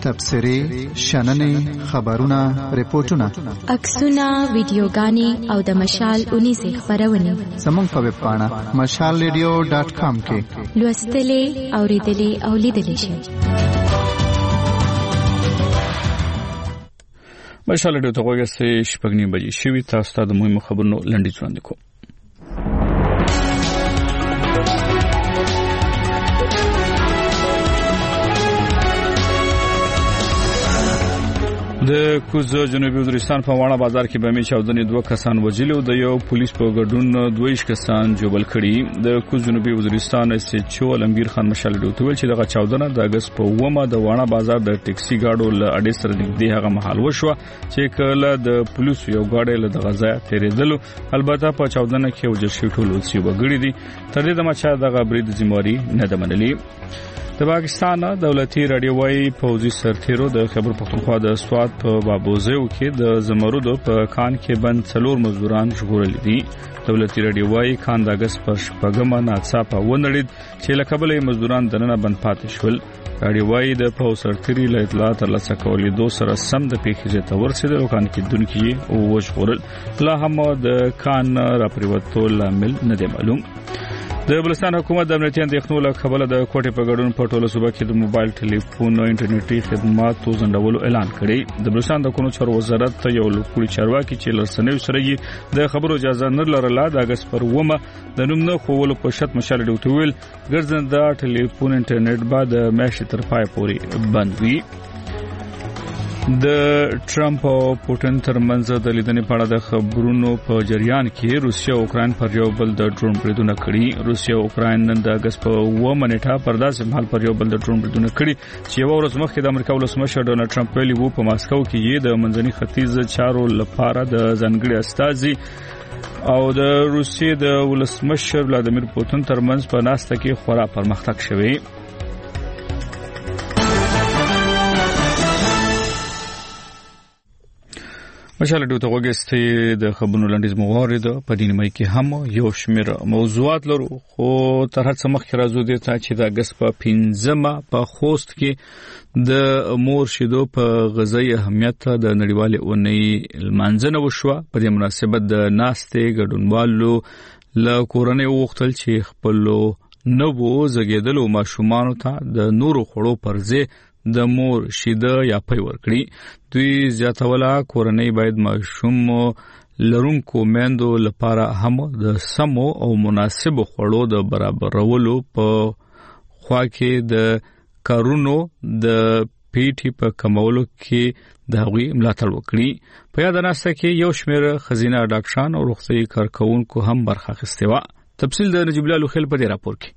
تبصرې شننې خبرونه ریپورتونه عکسونه ویډیوګانې او د مشال اونیزې خبرونه زموږ په ویب پاڼه مشال ریډیو ډاټ کام کې لوستلې اوریدلې او لیدلې شئ. مشال ریډیو ته وګورئ شپږ نیمه بجې شوي. تاسو ته د مهمو خبرونو لنډیز وړاندې کوم. د کوز جنوبي وزیرستان په واڼه بازار کې بمې چاودنې دوه کسان وژلي او د یو پولیس په ګډون دویش کسان جوبل کړي. د کوز جنوبي وزیرستان اس ایچ او علمگیر خان مشال ډیو ته ویل چې دغه چاودنه د اگست په اومه د واڼه بازار د ټیکسي گاډو له اډې سره نږدې هغه مهال وشوه چې کله د پولیسو یو گاډي له دغه ځای تیرېدلو. البته په چاودنه کې وژل شوي ټول ولسي وګړي دي. تر دې دمه چې دغه برید ذمہواری نه ده منلې. د پاکستان دولتي رادیو وايي پوځي سرتیرو د خیبر پختونخوا د سوات په بابوزیو کې د زمرودو په کان کې بند څلور مزدوران ژغورل دي. دولتي رادیو وايي کان د اگست پر شپږمه ناڅاپه ونړید چې له کبله مزدوران دننه بند پاتې شول. رادیو وايي د پوځ سرتیري له اطلاعات ترلاسه کولو دو سره سم د پیښې ته ورسېدل او کان کې دونکي او وژغورل. لا هم د کان راپریوتو لامل نه دی معلوم. د بلوچستان حکومت د امنیتي اندېښنو له کبله د کوټې په ګډون په ټوله صوبه کې د موبایل ټلیفون او انټرنیټي خدماتو ځنډولو اعلان کړی. د بلوچستان د قانون چارو وزارت یو لوکړي چارواکي چې لرسنوي سره یې د خبرو اجازه نه لرله د اگست پر اومه د نوم نه خوولو په شرط مشال ډیو ته ویل ګرځنده ټلیفون انټرنیټ به د میاشتې تر پای پورې بند وي. د ټرمپ او پوتین ترمنځ د لیدنې په اړه د خبرونو په جریان کې روسیا او اوکراین پر یو بل د ډرون بریدونه کړي. روسیا او اوکراین نن د اگست په اومه نیټه پر داسې مهال پر یو بل د ډرون بریدونه کړي چې یو ورځ مخکې د امریکا ولسمشر ډونالډ ټرمپ ویلي وو په ماسکو کې یې د منځني ختیځ چارو لپاره د ځانګړي استازي او د روسیې د ولسمشر ولادیمیر پوتین ترمنځ په ناسته کې خورا پرمختګ شوی. مشال ډیو ته وګورئ د خبرونو لنډیز موارد په دې نیمه کې هم یو شمېر موضوعات لرو خو تر هڅه مخکې راځو دې ته چې د اگست په پنځمه په خوست کې د مور شیدو په غذایی اهمیت د نړیوالې اونۍ لمانځنه وشوه. په دې مناسبت د ناستې ګډونوالو له کورنۍ وغوښتل چې خپلو نوو زګیدلو ماشومانو ته د نورو خوړو پر ځای د مور شیده یا پي ورکړي. دوی زیاتوله کورنۍ باید ماشوم لرونکو میندو لپاره هم د سمو او مناسبو خوړو د برابرولو په خوا کې د کارونو د پیټي په کمولو کې د هغوی ملاتړ وکړي. په یاد ناسته کې یو شمېر خزینه ډاکټران او روغتیايي کارکونکو هم برخه اخیستې وه. تفصیل د نجیب الله لوخیل په دې راپور کې.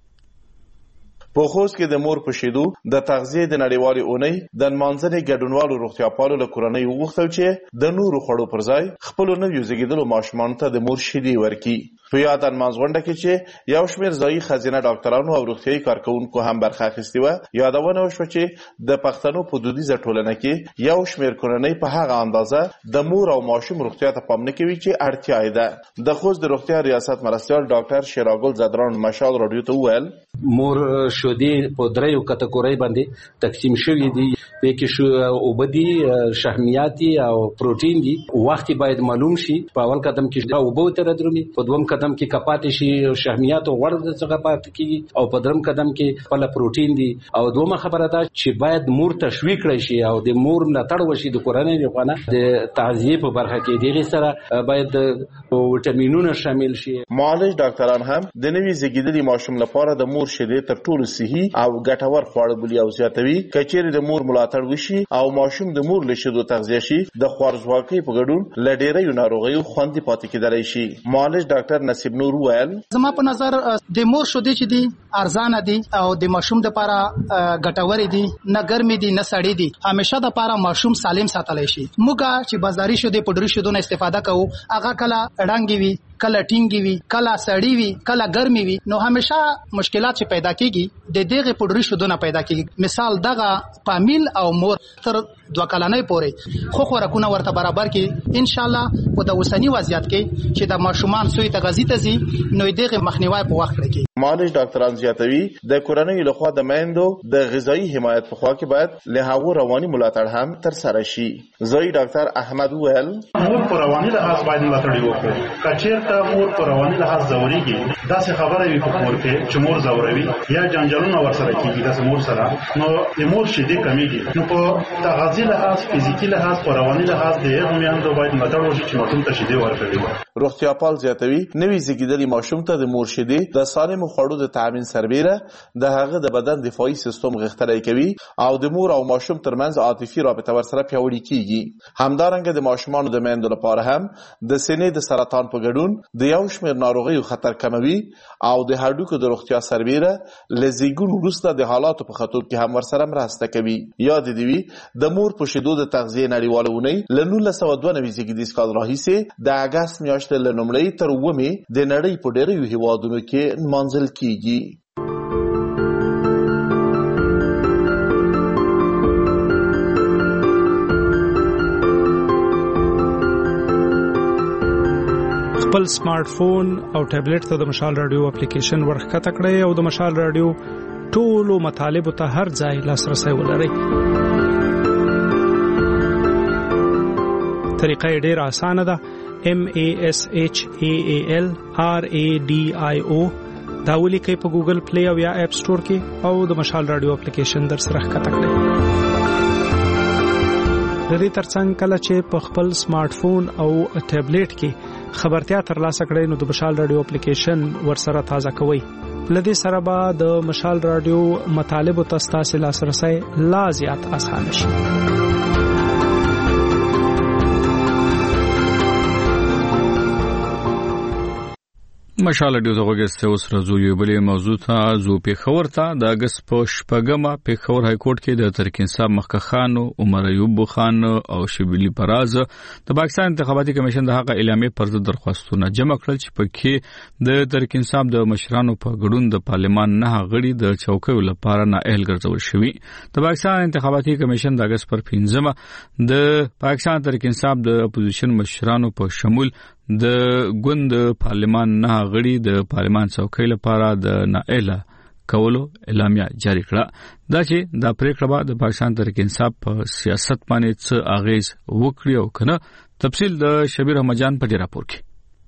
په خوست کې د مور په شیدو د تغذیه د نړیوالې اونۍ د نمانځنې ګډونوالو روغتیاپالو له کورنۍ وغوښتل چې د نورو خوړو پر ځای خپلو نویو زیږیدلو ماشومانو ته د مور شیدې ورکړي. په یاد نمانځ غونډه کې چې یو شمېر ځایي ښځینه ډاکټرانو او روغتیايي کارکونکو هم برخه اخیستې وه، یادونه وشوه چې د پښتنو په دودیزه ټولنه کې یو شمېر کورنۍ په هغه اندازه د مور او ماشوم روغتیا ته پام نه کوي چې اړتیا یې ده. د خوست د روغتیا ریاست مرستیال ډاکټر شیراګل زدران مشال راډیو ته وویل مور شودې په دریو کټګورۍ باندې تقسیم شوي دي. په کې شو اوبه دي، شحمیات او پروتین دي. وخت باید معلوم شي. په اول قدم کې دا اوبه تر درومي، په دوم قدم کې کپات شي شحمیات او غوړ څخه پات کیږي، او په درم قدم کې خپل پروتین دي. او دومره خبره ده چې باید مور تشویق کړي شي او د مور ملاتړ وشي د کورنۍ لپاره. د تغذیه په برخه کې دغه سره باید وټامینونه شامل شي. معالج ډاکټران هم د نوي زیږیدلي ماشوم لپاره د مور شیدې تر ټولو صحي او ګټور خواړه بولي او زیاتوي. کچېرې د مور ملاتړ وشي او ماشوم د مور له شیدو تغذیه شي، د خوارځواکۍ په ګډون له ډېرو ناروغیو خوندي پاتې کېدلی شي. معالج ډاکټر نصیب نور وویل زما په نظر د مور شیدې چې دي ارزانه دي او د ماشوم لپاره ګټور دي، نه ګرمي دي نه سړې دي. همیشه د لپاره ماشوم سالم ساتلی شي. موږ چې بازاري شیدې پډري شیدو نه استفاده کوو، هغه کله ډنګي وي، کله ټینګي وي، کله سړې وي، کله ګرمي وي، نو همیشه مشکلات چې پیدا کیږي د دغه پډري شیدو نه پیدا کیږي. مثال دغه پامیل او مور تر دوه کلنۍ پورې خو خوراکونه ورته برابر کړي، ان شاء الله په د اوسنی وضعیت کې چې د ماشومان سوی تغذیه ته زی نو دغه مخنیوي په وخت کې. معالج ډاکټران زیاتوي د کورنۍ لخوا د میندو د غذایی حمایت په خوا کې باید له هغو رواني ملاتړ هم تر سره شي. ځای ډاکټر احمد وویل مور په رواني لحاظ باید ملاتړ وکړي. کچېرته مور په رواني لحاظ ځوريږي داسې خبره وي په کور کې چې مور ځوروي یا جنجالونه ورسره کیږي داسې مور سره نو د مور شیدې کمیږي نو په تغذیه لحاظ فزیکی لحاظ په رواني لحاظ د هغو میندو باید ملاتړ وشي چې ماشوم ته شیدې ورکړي. روغتیاپال زیاتوي نوي زیږیدلي ماشوم ته د مور شیدې د سالمو خوړو د تامین سربیره د هغه د بدن دفاعي سیستم غښتلی کوي او د مور او ماشوم ترمنځ عاطفي رابطه ورسره پیاوړې کیږي. همدارنګه د ماشومانو د میندو لپاره هم د سینې د سرطان په ګډون د یو شمېر ناروغیو خطر کموي او د هډوکو د روغتیا سربیره له زیږون وروسته د حالاتو په ختو کې هم ورسره مرسته کوي. یاد دې وي د مور په شیدو د تغذیې نړیواله اونۍ له نولس سوه دوه نوي زیږدیز کال راهیسې د اګست میاشتې له لومړۍ تر اوومې د نړۍ په ډېرو هېوادونو کې نمانځل کیږي. خپل سمارټ فون او ټابلیټ ته د مشال رادیو اپلیکیشن ورخته کړئ او د مشال رادیو ټولو مطالب ته هر ځای لاسرسي ولرئ. طریقه ډېره اسانه ده. M A S H A A L R A D I O دا ولیکئ په ګوګل پلی او یا اپ سٹور کې او د مشال رادیو اپلیکیشن در سره ښکته کړئ. د دې ترڅنګ کله چې په خپل سمارټ فون او ټابلیټ کې خبرتیا ترلاسه کړئ نو د مشال رادیو اپلیکیشن ورسره تازه کوئ. لدې سره به د مشال رادیو مطالب ته ستاسو لاسرسي لا زیات اسانه شي. مشال رادیو زغوګه اوس راځو یو بلې موضوع ته. زو پیښور ته د اگست په شپږمه پیښور های کورټ کې د ترکین صاحب مخکښ خان عمر ایوب خان او شبلی پراز د پاکستان انتخاباتي کمیشن د هغه اعلامیې پر ضد درخواستونه جمع کړل چې پکې د ترکین صاحب د مشرانو په ګډون د پارلمان نه غړي د چوکیو لپاره نااهل ګرځول شوی. د پاکستان انتخاباتي کمیشن د اگست پر پنځمه د پاکستان ترکین صاحب د اپوزیشن مشرانو په شمول د ګوند پارلمان نه غړي د پارلمان څوکۍ لپاره د نااهله کولو اعلامیه جاری کړه. دا چې دا پریکړه به د پاکستان تحریک انصاف په سیاست باندې څه اغیز وکړي او کنه. تفصیل د شبیر احمد جان په راپور کې.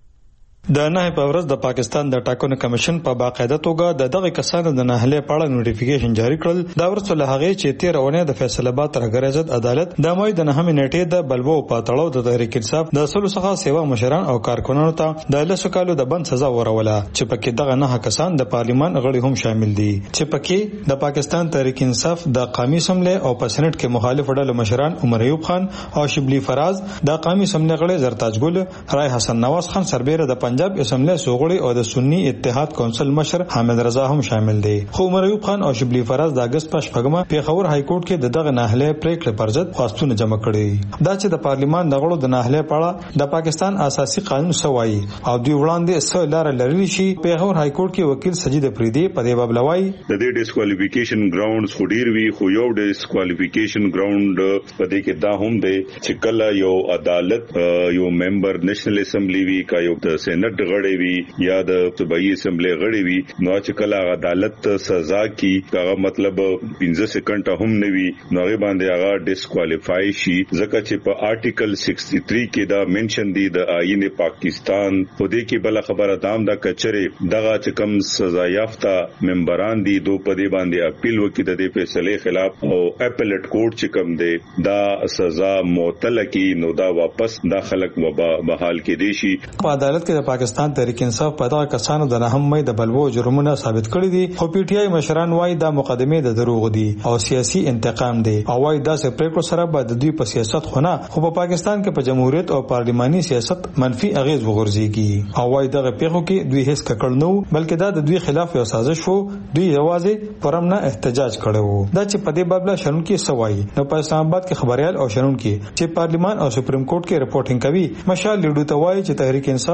د نه په ورځ د پاکستان د ټاکنو کمیشن په باقاعده توګه د دغه کسانو د ناهله پاړه نوټیفیکیشن جاری کړل. دا ورڅ له هغه چې تیر اونۍ د فیصله باد تر غرض عدالت د مې د نهمې نیټې د بلبو پاتړو د تحریک انصاف د اصل څخه سیوا مشران او کارکونانو ته د لسو کالو د بند سزا وروله چې پکې دغه نه کسان د پارلیمان غړي هم شامل دي چې پکې د پاکستان تحریک انصاف د قومي سملې او په سېنات کې مخالف ډلو مشران عمر ایوب خان او شبلی فراز، د قومي سملې غړي زرتاج ګل، رای حسن نواز خان سربېره د پنجاب اسمبلی غړي او د سنی اتحاد کونسل مشر حامد رضا هم شامل دي. خو عمر ایوب خان او شبلی فراز د اگست په شپږمه پیښور های کورټ کې د دغه ناهله پریکړه پر ضد خواستونه جمع کړي. دا چې د پارلیمان د غړو د ناهله پاړه د پاکستان اساسي قانون سوای او دوی وړاندې سو لار لري شي. پیښور های کورټ کې وکیل سجید پریدي په دې باب لوي د دې ډیسکوالیفیکیشن ګراوندز خو ډیر وی خو یو ډیسکوالیفیکیشن ګراوند په دې کې دا هم دی چې کله یو عدالت یو ممبر نېشنل اسمبلی وی کا یو د سېنات غړي وی یا د صوبایي اسمبلی غړي وي نو چې کله عدالت سزا کی هغه مطلب پنځه سکند هم نه وي نو هغه باندې هغه ډیسکوالیفای شي ځکه چې په آرټیکل شصت و تریس کې دا منشن دی د آئین پاکستان په دې کې بل خبره دام دا کچره دغه چې کم سزا یافته ممبران دي دو په دې باندې اپیل وکړي د دې فیصله خلاف او اپیلټ کورټ چې کم دی دا سزا معطل کی نو دا واپس داخلك وبا بحال کې دي شي. په عدالت کې د پاکستان تحریک انصاف په دغه کسانو د نهم مې د بلبو جرمونه ثابت کړی دي. خو پی ټی آی مشران وايي دا مقدمه د دروغ دي او سیاسي انتقام دي او وايي دا سه پریکړه سره به د دوی په سیاست خونه خو په پاکستان کې په جمهوریت او پارلماني سیاست منفي اغیز وغورځيږي او وايي دغه پیښو کې دوی هیڅ کړل نو بلکې دا د دوی خلاف یو سازش وو. دوی یوازې پرم نه احتجاج کړو. دا چې په دې باب له شنن کې سوای نو په اسلام آباد کې خبريال او شنن کې چې پارلمان او سپریم کورټ کې رپورټینګ کوي مشال لیډو ته وايي چې تحریک انصاف پر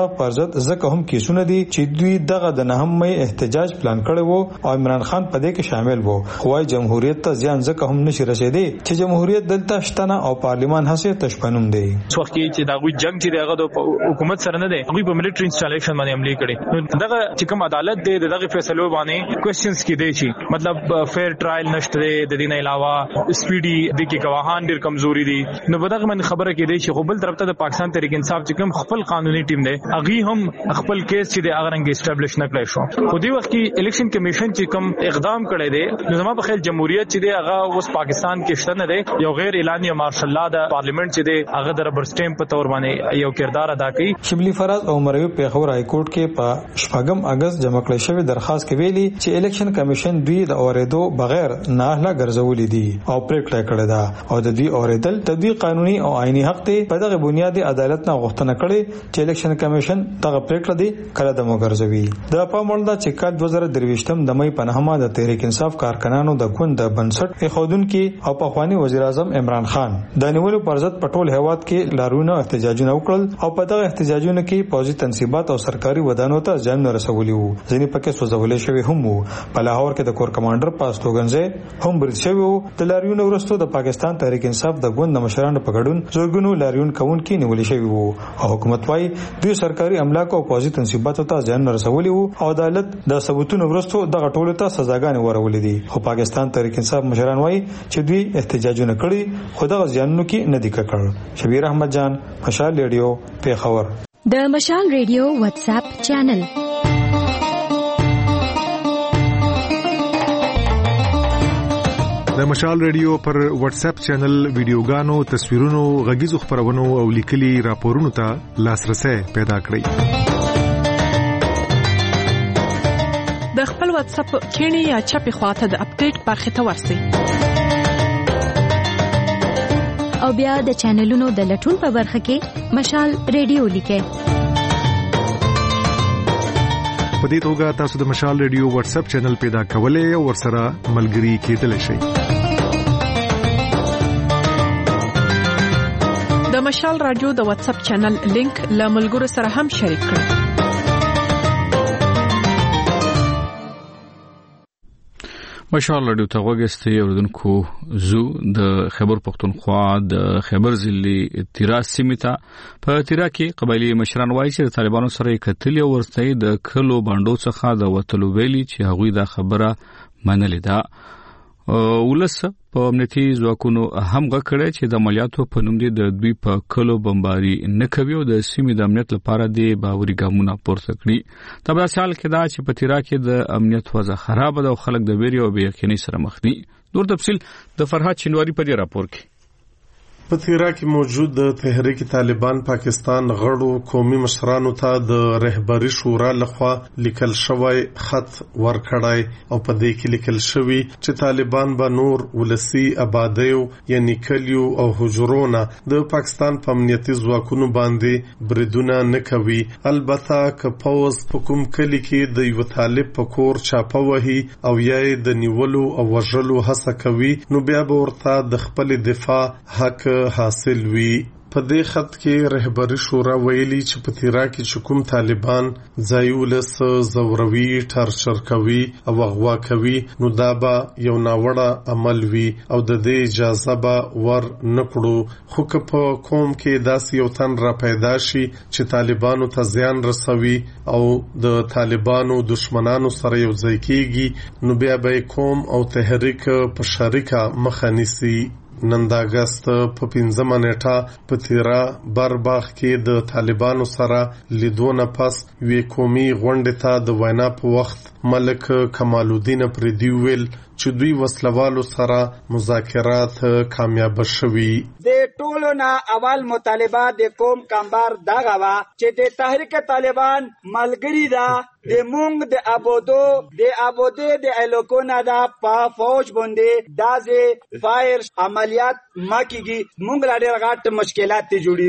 ضد ځکه هم کیسونه دي چې دوی دغه د نهم مې احتجاج پلان کړی وو او عمران خان په دې کې شامل وو. خو جمهوریت ته ځان ځکه هم نشي رسیدي چې جمهوریت دلته شتنه او پارلیمان هڅه تشپنوم دی. څو وخت کې چې دا غوي جنگ چې دغه د حکومت سره نه دی هغه په ملټری انسټالیشن باندې عملي کړي. دغه چې کوم عدالت دی دغه فیصلو باندې کوېسچنز کې دی چې مطلب فیر ټرایل نشته دی. د دې نه علاوه سپیډي د کې گواهان ډېر کمزوري دي. نو بدغه من خبره کې دی چې خو بل طرف ته د پاکستان تحریک انصاف چې کوم خپل قانوني ټیم دی هغه هم خپل کیس چې دی هغه رنګ اسټابلیش نه کړی شو. خو دې وخت کې الیکشن کمیشن چې کوم اقدام کړی دی نو زما په خیال جمهوریت چې دی هغه اوس پاکستان کې شته نه دی. یو غیر اعلاني مارشل لا د پارلیمنت چې دی هغه د ربر سټیمپ په تور باندې یو کردار ادا کوي. شبلی فراز او مروي پیښور های کورټ کې په شپږم اگست جمع کړی شوی درخواست کې ویلي چې الیکشن کمیشن دوی د اوریدو بغیر ناهله ګرځولې دي او پریکړه کړې ده او د دوی اوریدل د دوی قانوني او آئینی حق دی. په دغه بنیادی عدالت نه غوښتنه کړې چې الیکشن کمیشن دغه پریکړه دی کله د موګرځوي. د پاموړ د چې کال دوه زره درویشتم د مې په نهمه د تحریک انصاف کارکنانو د ګوند د بنسټ اخودونکو او پخوانی وزیر اعظم عمران خان د نیولو پر ضد په ټول هیواد کې لارونه احتجاجونه وکړل او په دغه احتجاجونو کې پوځي تنصیبات او سرکاري ودانو ته ځان رسولي وو. ځینې پکې سوځولې شوی هم وو. په لاهور کې د کور کمانډر پاس توګنځي هم برید شوی وو. د لاریون ورستو د پاکستان تحریک انصاف د ګوند د مشرانو په ګډون زورګونو لاریون کوونکي نیولې شوی وو او حکومت وايي دوی سرکاري املاک او پوځي تنصیباتو ته ځان رسولي وو او عدالت د ثبوتونو ورستو دغه ټولو ته سزاګانې ورولې دي. خو پاکستان تحریک انصاف مشران وايي چې دوی احتجاجونه کړي خو دغه ځانونو کې نه دي کړل. شبیر احمد جان، مشال ریډیو، پیښور. د مشال ریډیو واتس اپ چینل د مشال ریډیو پر واتس اپ چینل ویډیوګانو، تصویرونو، غږیزو خبرونو او لیکلي راپورونو ته لاسرسي پیدا کړئ. د خپل واتس اپ کینی یا چپی خواته د اپډیټ برخه ته ورسئ او بیا د چینلونو د لټون په برخه کې مشال ریډیو لیکئ. په دې توګه تاسو د مشال ریډیو واتس اپ چینل پیدا کولای او ورسره ملګري کېدلی شئ. د مشال رادیو د واتس اپ چینل لینک له ملګرو سره هم شریک کړئ. مشال رادیو ته وګورئ اوردونکو زو د خیبر پختونخوا د خیبر ضلع تیرا سیمه په تیرا کې قبایلی مشران وایي چې طالبانو سره کتلې او ورته د کلو باندو څخه د وټلو ویلي چې هغوی دا خبره منلې ده. ولس په امنیتي ځواکونو هم غکړی چې د عملیاتو په نوم د دوی په کلو بمباري نه کوي او د سیمې د امنیت لپاره د باوري ګامونه پورته کړي. دا په حال کې دا چې په تیرا کې د امنیت وضع خراب ده او خلک د ویري او بې یقینۍ سره مخ دي. نور تفصيل د فرحات شینواری په دې راپور کې. په تیرا کې موجود د تحریک طالبان پاکستان غړو قومي مشرانو ته د رهبری شورا لخوا لیکل شوی خط ورکړای او په دې کې لیکل شوی چې طالبان به نور ولسی آبادیو یعنی کلیو او حجرونه د پاکستان په امنیتي ځواکونو باندې بریدونه نه کوي. البته که پوز په کوم کلی کې د یو طالب په کور چاپه وهي او یې د نیولو او وژلو هڅه کوي نو بیا به ورته د خپل دفاع حق حاصل وي. په دې خط کې رهبری شورا ویلي چې په تیرا کې چې کوم طالبان ځایولس زوروي ټارچر کوي او غوا کوي نو دا به یو ناوړه عمل وي او د دې اجازه به ور نکړو. خو که په قوم کې داسې یو تن را پیدا شي چې طالبانو ته زیان رسوي او د طالبانو دشمنانو سره یو ځای کېږي نو بیا به قوم او تحریک په شریکه مخه نیسي. نن د اگست په پنځمه نیټه په تیرا برباغ کې د طالبانو سره لیدونه پس وی قومي غونډه ته د وینا په وخت ملک کمال الدین پردی ویل چې دوی وسلوالو سره مذاکرات کامیاب شوي. د ټولو نه اول مطالبه د قوم کمبار دغه وا چې د تحریک طالبان ملګری دا د مونږ د ابودو د ابوده د الکونا دا په فوج باندې دازه فایر عملیات مکیږي مونږ لا ډېر غټ مشکلات ته جوړیږي.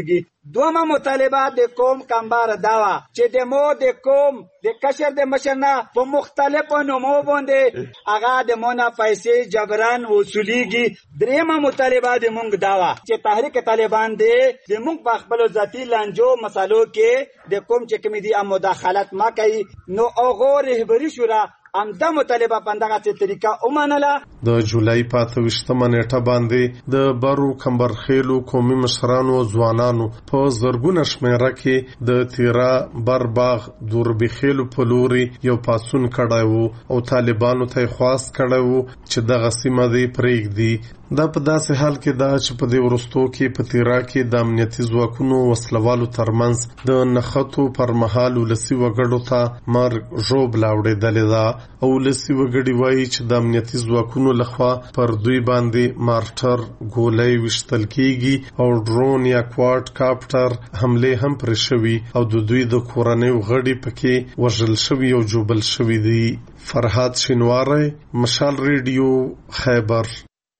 دومه مطالبه د قوم کمبار داوا چې د مو د قوم د کشر د مشرنا په مختلفو نومو باندې هغه د مونږه پیسې جبران وصولیږي. دریمه مطالبه د مونږ داوا چې تحریک طالبان دی د مونږ په خپل ذاتی لانجو مسالو کې د قوم چې کوم دي مداخلت ما کوي نو هغه رهبری شورا ام دا مطالبه پندغه طریقه اومنله. د جولای په اته ویشتمه نیټه باندې د برو کمبرخیلو قومي مشرانو ځوانانو په زرګونه شمیره کې د تیرا برباغ دوربخیلو په لوري یو پاسون کړای وو او طالبانو ته خواست کړای وو چې دغه سیمه دې پرېږدي. دا په داسې حال کې دا چې په دې ورستو کې په تیرا کې د امنیتي ځواکونو وسلوالو ترمنځ د نښتو پر مهال ولسي وګړو ته مرګ ژوبله اورېدلې ده او ولسي وګړي وایي چې د امنیتي ځواکونو لخوا پر دوی باندې مارټر ګولۍ ویشتل کیږي او ډرون یا کوارډ کاپټر حملې هم پرې شوي او د دوی د کورنیو غړي پکې وژل شوي او جوبل شوي دي. فرهاد شینواری، مشال ریډیو، خیبر.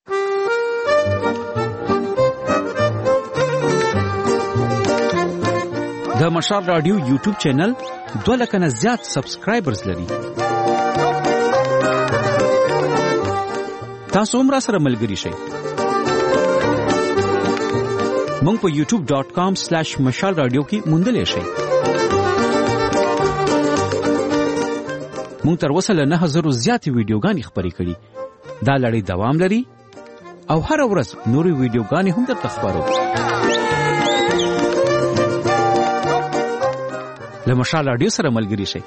د مشال رادیو یوټیوب چینل دوه لکه نه زیات سبسکرایبرز لري. تاسو هم را سره ملګري شئ. مونږ په یوټیوب ډاٹ کام سلیش مشال رادیو کې موندلی شئ. مونږ تر اوسه له نهه زرو زیاتې ویډیوګانې خپرې کړي. دا لړۍ دوام لري او هره ورځ نورې ویډیوګانې هم درته خپروو. له مشال رادیو سره ملګري شئ.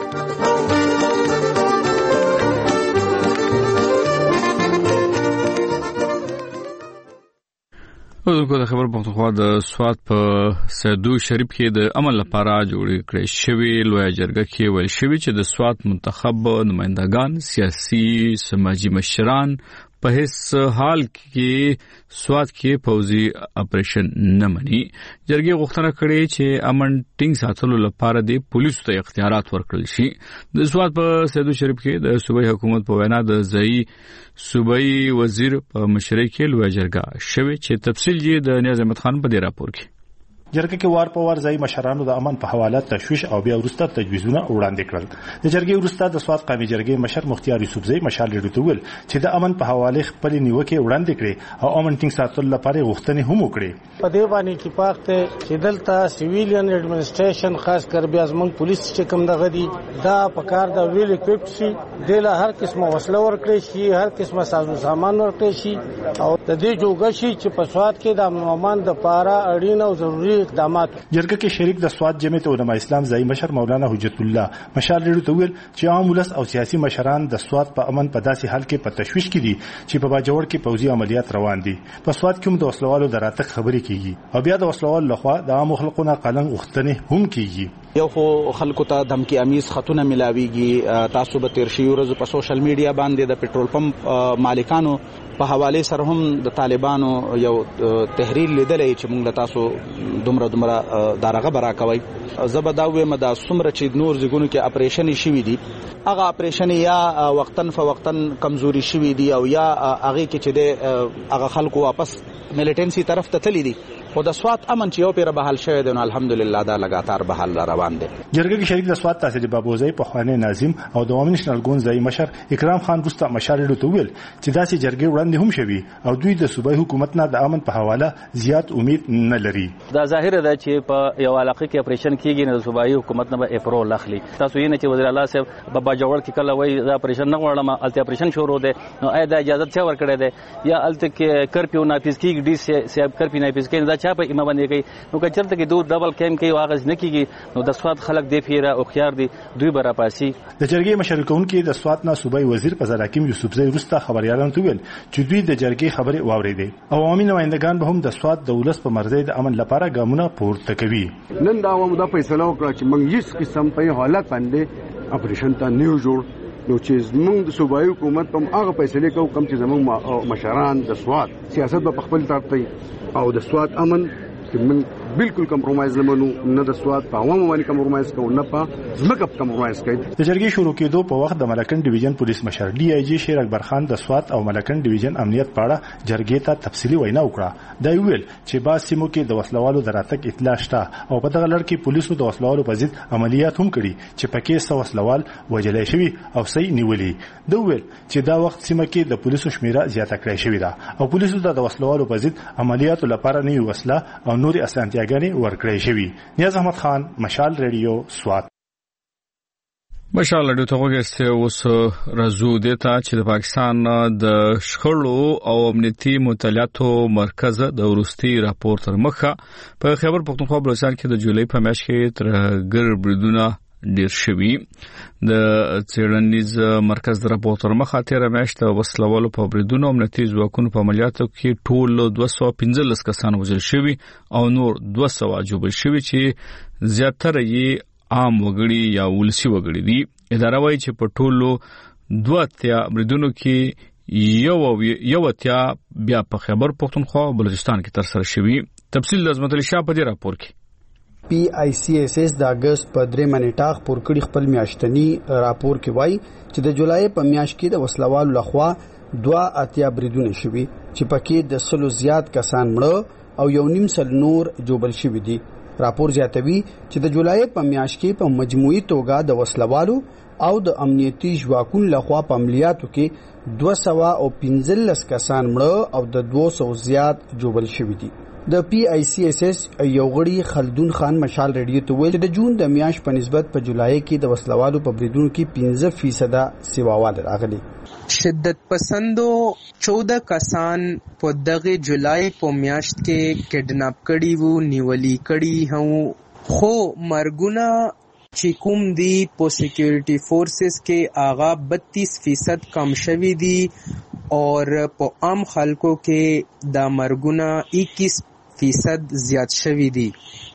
اوس د خبر پښتونخوا د سوات په سیدو شریف کې د عمل لپاره جوړ کړی شوی لوی جرګه کې ویل شوی چې د سوات منتخب نمائندگان سیاسي سماجی مشران په هیڅ حال کې سوات کې پوځي اپریشن نه مني. جرګې غوښتنه کړې چې امن ټینګ ساتلو لپاره د پولیسو ته اختیارات ورکړل شي. د سوات په سیدو شریف کې د صوبایي حکومت په وینا د ځایي صوبایي وزیر په مشرۍ کې لوی جرګه شوې چې تفصیل یې د نیاز احمد خان په دې راپور کې. جرګه کې وار په وار ځای مشرانو د امن په حواله تشویش او بیا وروسته تجویزونه وړاندې کړل. د جرګې وروسته د سوات قومي جرګې مشر مختیار یوسفزئی مشال ریډیو ته ویل چې د امن په حواله خپل نیوکه وړاندې کړي او امن ټینګ ساتلو لپاره غوښتنې هم وکړي. په دې باندې اتفاق ته چې دلته سیویلین ایڈمنسټریشن خاص کر بیا زموږ پولیس چې کوم دغه دي دا په کار د ویل اکوپډ شي د له هر قسمه وسله ورکړي شي هر قسمه سازو سامان ورکړي شي او د دې جوګه شي چې په سوات کې د امن د لپاره اړین او ضروري اقدامات. جرګه کې شریک د سوات جمعیت علماء اسلام ځای مشر مولانا حجت الله مشال ریډیو ته ویل چې عام ولس او سیاسي مشران د سوات په امن په داسې حال کې په تشویش کې دي چې په باجوړ کې پوځي عملیات روان دي. په سوات کې هم د وسلوالو د راتګ خبرې کیږي او بیا د وسلوالو لخوا د عام خلکو قلنګ غوښتنې هم کیږي. یو خو خلکو ته دمکی امیز خطونه ملاويږي. تاسو به تیر شي ورځ په سوشل میډیا باندې د پېټرول پمپ مالکانو په حواله سره هم د طالبانو یو تحریل لیدلې چې موږ له تاسو دومره دومره دارغه برا کوي. زبداوي مدا سمره چې نور زګونو کې اپریشن شي وي دي هغه اپریشن یا وقتن فوقتن کمزوري شوي دي او یا هغه کې چې د هغه خلکو واپس ملیټنسي طرف ته تللی دي. خو د سوات امن چې یو پیر بحال شوی دی نو الحمدلله دا لګاتار بحال روان دی. جرګه کې شریک د سوات تحصیل بابوزی په خوانه ناظم او د عوامي نشنل ګوند ځای مشر اکرام خان رستا مشارډو ته ویل چې داسې جرګې وړاندې هم شوي او دوی د صوبایي حکومت نه د امن په حواله زیات امید نه لري. دا ظاهر ده چې په یو علاقه کې اپریشن کیږي نه د صوبایي حکومت نه به اپرول اخلي. تاسو یې نه چې وزیر الله صاحب په باجوړ کې کله وایي دا اپریشن نه غواړم الته اپریشن شروع دی نو اې دا اجازه چا ورکړی دی یا الته کې کرپیو نافذ کیږي ډي سی اب کرپی نافذ کیږي دا چا په ایمه باندې کوي نو کچرته کې دوه ډبل کیم کوي واغز نه کیږي نو د سوات خلک دی پیره او خيار دي دوی برا پاسي. د جرګې مشرکون کې د سوات نه صوبایي وزیر قزل حکیم یوسفزئی رستا خبريالانو ته ویل چې دوی د جرګې خبرې واورېدې او عوامي نمائندگان به هم د سوات د ولس په مرزي د امن لپاره ګامونه پورته کوي. نن دا عوامو د فیصله وکړه چې موږ هیڅ قسم په حالت باندې اپریشن ته نیو جوړ نو چې موږ د صوبایي حکومت په هغه فیصله کوو کوم چې زموږ مشران د سوات سیاست په خپل طرف ته او د سوات امن چې موږ بالکل کمپرمایز نه منو نه د سواد په عوامو باندې کمپرمایز کوو نه په ځمکه کمپرمایز کوي. د جرګې شروع کېدو په وخت د ملکن ډیویژن پولیس مشر ډي آی جی شیر اکبر خان د سواد او ملکن ډیویژن امنیت په اړه جرګې ته تفصیلي وینا وکړه. دا ویل چې بعض سیمو کې د وسلوالو د راتګ اطلاع شته او په دغه لړ کې پولیسو د وسلوالو په ضد عملیات هم کړي چې پکې څو وسلوال وژل شوي او صحیح نیولي. دا ویل چې دا وخت سیمه کې د پولیسو شمیره زیاته کړې شوې ده او پولیسو د وسلوالو په ضد عملیاتو لپاره نوې وسله او نورې اسانتیاګانې ورکړې شوې. نیاز احمد خان، مشال ریډیو، سوات. مشال ریډیو ته وګورئ. اوس راځو دته چې د پاکستان د شخړو او امنیتي مطالعاتو مرکز د ورستي راپور تر مخه په خیبر پختونخوا بلوچستان کې د جولای په میاشت کې تر ګر بریدونه ډیر شوي. د څېړنیز مرکز د راپور تر مخه تیر میاشت وسلوالو په بریدونو امنیتي ځواکونو په عملیاتو کې ټول دوه سوه پنځلس کسان وژل شوي او نور دوه سوه جوړ شوي چې زیاتره یې عام وګړي یا ولسي وګړي دي. اداره وايي چې په ټولو دوه اتیا بریدونو کې یو یو اتیا بیا په خیبر پختونخوا او بلوچستان کې ترسره شوي. تفصیل د عظمت علي شاه په دې راپور کې. پی آی سی ایس ایس د اگست په درې منټه خپور کړي خپل میاشتنی راپور کې وایي چې د جولای په میاشت کې د وسلوالو لخوا دوه اتیا بریدونه شوي چې پکې د سلو زیات کسان مړه او یو نیم سل نور جوړل شوي دي. راپور زیاتوي چې د جولای په میاشت کې په مجموعي توګه د وسلوالو او د امنیتي ځواکونو لخوا په عملیاتو کې دوه سوه او پنځلس کسان مړه او د دوه سوه زیات جوړل شوي دي. د پی آی سی ایس ایس یو غړي خلدون خان مشال ریډیو ته ویل د جون د میاشت په نسبت په جولای کې د وسلوالو په بریدونو کې پنځه فیصد سیواواله راغلي. شدت پسندو چودہ کسان په دغه جولای په میاشت کې کډناپ کړي وو، نیولي کړي هو، خو مرګونه چې کوم دی په سکیورټي فورسز کې آغا بتیس فیصد کم شوي دي اور په عام خلکو کې دا مرګونه اکیس فیصد زیات شوي دي.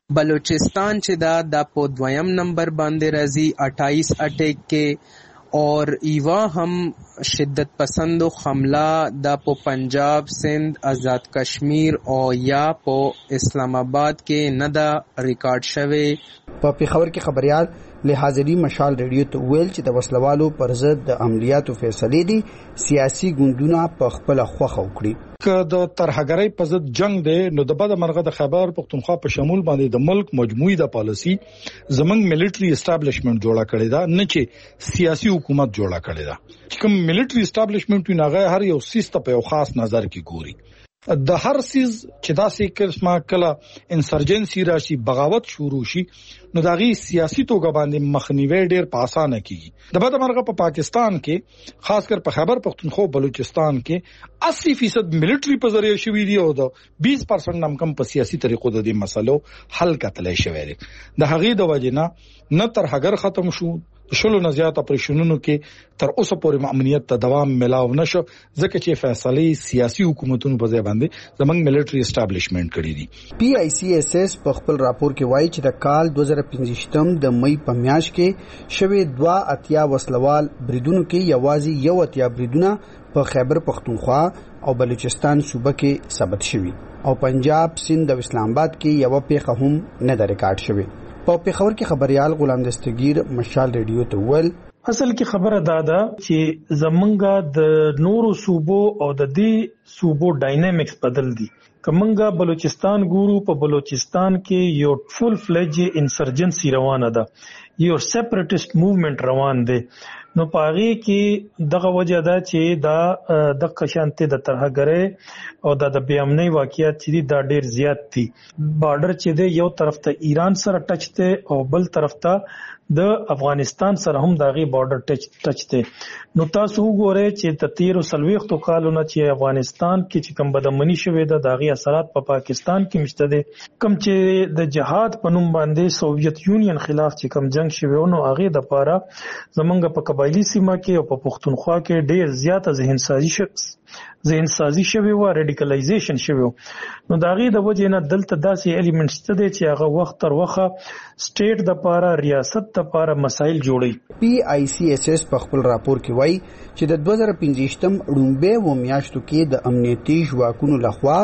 بلوچستان چې دا د په دویم نمبر باندې راځي اٹھائیس اٹیک کې اور ایوا هم شدت پسندو حمله د په پنجاب، سندھ، آزاد کشمیر او یا په اسلام آباد کې نه دا ریکارډ شوه. په پیښور کې خبريال لحاظري مشال ریډیو ته ویل چې د وسلوالو پر ضد د عملیاتو فیصلې دي سیاسي ګوندونه په خپل خوخه وکړي. که د ترهګرۍ په ضد جنگ دی نو د بده مرغه د خیبر پختونخوا په شمول باندې د ملک مجموعي د پالیسی زمنګ ملټري اسټابلیشمنت جوړه کړی دا نه چې سیاسي حکومت جوړه کړی دا. چې کوم ملټري اسټابلیشمنت وي هغه هر یو سیستم په یو خاص نظر کې ګوري. د هر سیز چې داسې قسمه کله انسرجنسي راشي، بغاوت شروع شي، نو داغي سیاسي توګه باندې مخنیوي ډیر په اسانه کیږي. د بده مرغه په پاکستان کې خاص کر په خیبر پختونخوا بلوچستان کې اسی فیصد ملټري په ذریعہ شوی دی او د بیس پرسنټ نم کم په سیاسي طریقو د دې مسلو حل کتلای شوی دی. د هغې د وجنه نه تر هغه ختم شو، شلو نه زیات اپریشنونو کې تر اوسه پورې امنیت ته دوام ملاو نشو ځکه چې فیصله سیاسي حکومتونو په ځای باندې زمنګ ملټري اسټابلیشمنت کړی دي. پی آی سی ایس ایس په خپل راپور کې وایي چې د کال دوه زره پنځه د مئی په میاشت کې شوی دوه اتیا وسلوال بریدونو کې یوازې یو اتیا بریدونه په خیبر پختونخوا او بلوچستان صوبه کې ثبت شوي او پنجاب، سندھ او اسلام آباد کې یو پیښه هم نه ده ریکارډ شوی. په پیښور کې خبريال غلام دستگیر مشال ریډیو ته ویل اصل کې خبره دا ده چې زمونږه د نورو صوبو او د دې صوبو ډاینامیکس بدل دي. کومنګه بلوچستان ګورو، په بلوچستان کې یو فول فلیج انسرجنسي روانه ده، یو سیپریټیست موومېنټ روان دی. نو پاغي کې دغه وجه ده چې دا د قشانته د ترهګرۍ او د بې امنۍ واقعیت چې دا ډیر زیات دي. بارډر چې دی یو طرف ته ایران سره ټچ دی او بل طرف ته د افغانستان سره هم داغي بارډر ټچ ټچ دی. نو تاسو وګورئ چې د تیر سلويختو کالونو چې افغانستان کې چې کوم بدمنی شوې ده داغي اثرات په پا پاکستان کې مشته دي. کوم چې د جهاد په نوم باندې سوویت یونین خلاف چې کوم جنگ شوی نو هغه د پاره زمونږ په قبایلی سیمه کې او په پختونخوا کې ډیر زیاته ذهن سازي شخص ذهن سازي شوی و، ریډیکلایزیشن شوی. نو داغي د وجه نه دلته داسې الیمنټس ته دي چې هغه وخت تر وخه سټیټ د پاره، ریاست د پاره مسایل جوړي. پی آی سی ایس ایس په خپل راپور کې وایي چې د دوه زره پنځه ړومبه و میاشتو کې د امنیتي ځواکونو لخوا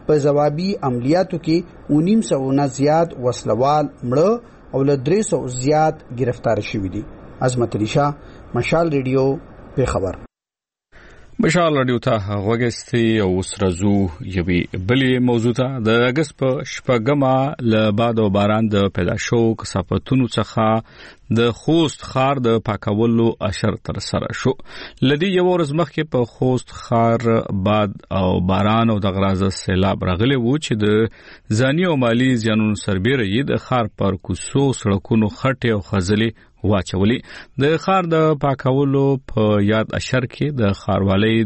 په ځوابي عملیاتو کې نیم سو نه زیات وسلوال مړه او له درې سو زیات گرفتار شوي دي. عظمت علي شاه، مشال ریډیو، پیښور. مشال رادیو ته غوږستي او سرزو یوي بلې موضوع ته د اگست په شپږمه له باد او باران د پیدا شو کثافتونو څخه د خوست ښار د پاکولو اشر تر سره شو. لدی یو ورځ مخکې په خوست ښار باد او باران او د غرازه سیلاب راغلی وو چې د ځاني او مالی زیانونو سربیره یې د ښار پر کوڅو سړکونو خټې او خځلې واچولي. د ښار د پاکولو په یاد اشر کې د ښاروالۍ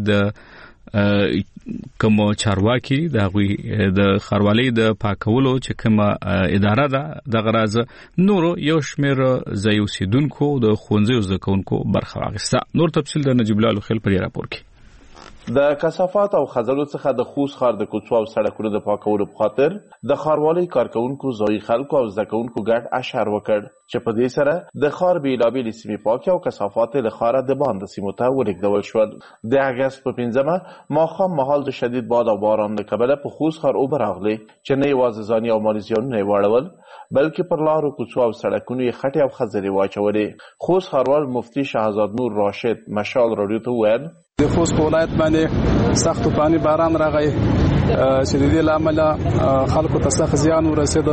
د کوم چارواکي د غوي د ښاروالۍ د پاکولو چې کوم اداره ده د غرازه نورو یو شمیر ځای اوسیدونکو د ښوونځي زده کوونکو برخه واخیسته. نور تفصیل د نجیب الله خیل پر راپور کې. د کثافات او خځلو څخه د خوست ښار د کوڅو او سړکونو د پاکولو په خاطر د ښاروالۍ کارکونکو ځایي خلکو او زده کوونکو ګډ اشر وکړ چې په دې سره د ښار بېلابېلې سیمې پاکې او کثافات له ښاره د باندې سیمو ته ولېږدول شول. د اګست په پنځمه ماښام مهال د شدید باد او باران له کبله په خوست ښار اوبه راغلې چې نه یوازې ځاني او مالي زیانونه یې واړول بلکې پر لارو کوڅو او سړکونو یې خټې او خځلې واچولې. خوست ښاروال مفتي شهزاد نور راشد مشال راډیو ته وویل د خوست په ولایت باندې سخت طوفاني باران راغی چې د دې له امله خلکو ته سخت زیان ورسېد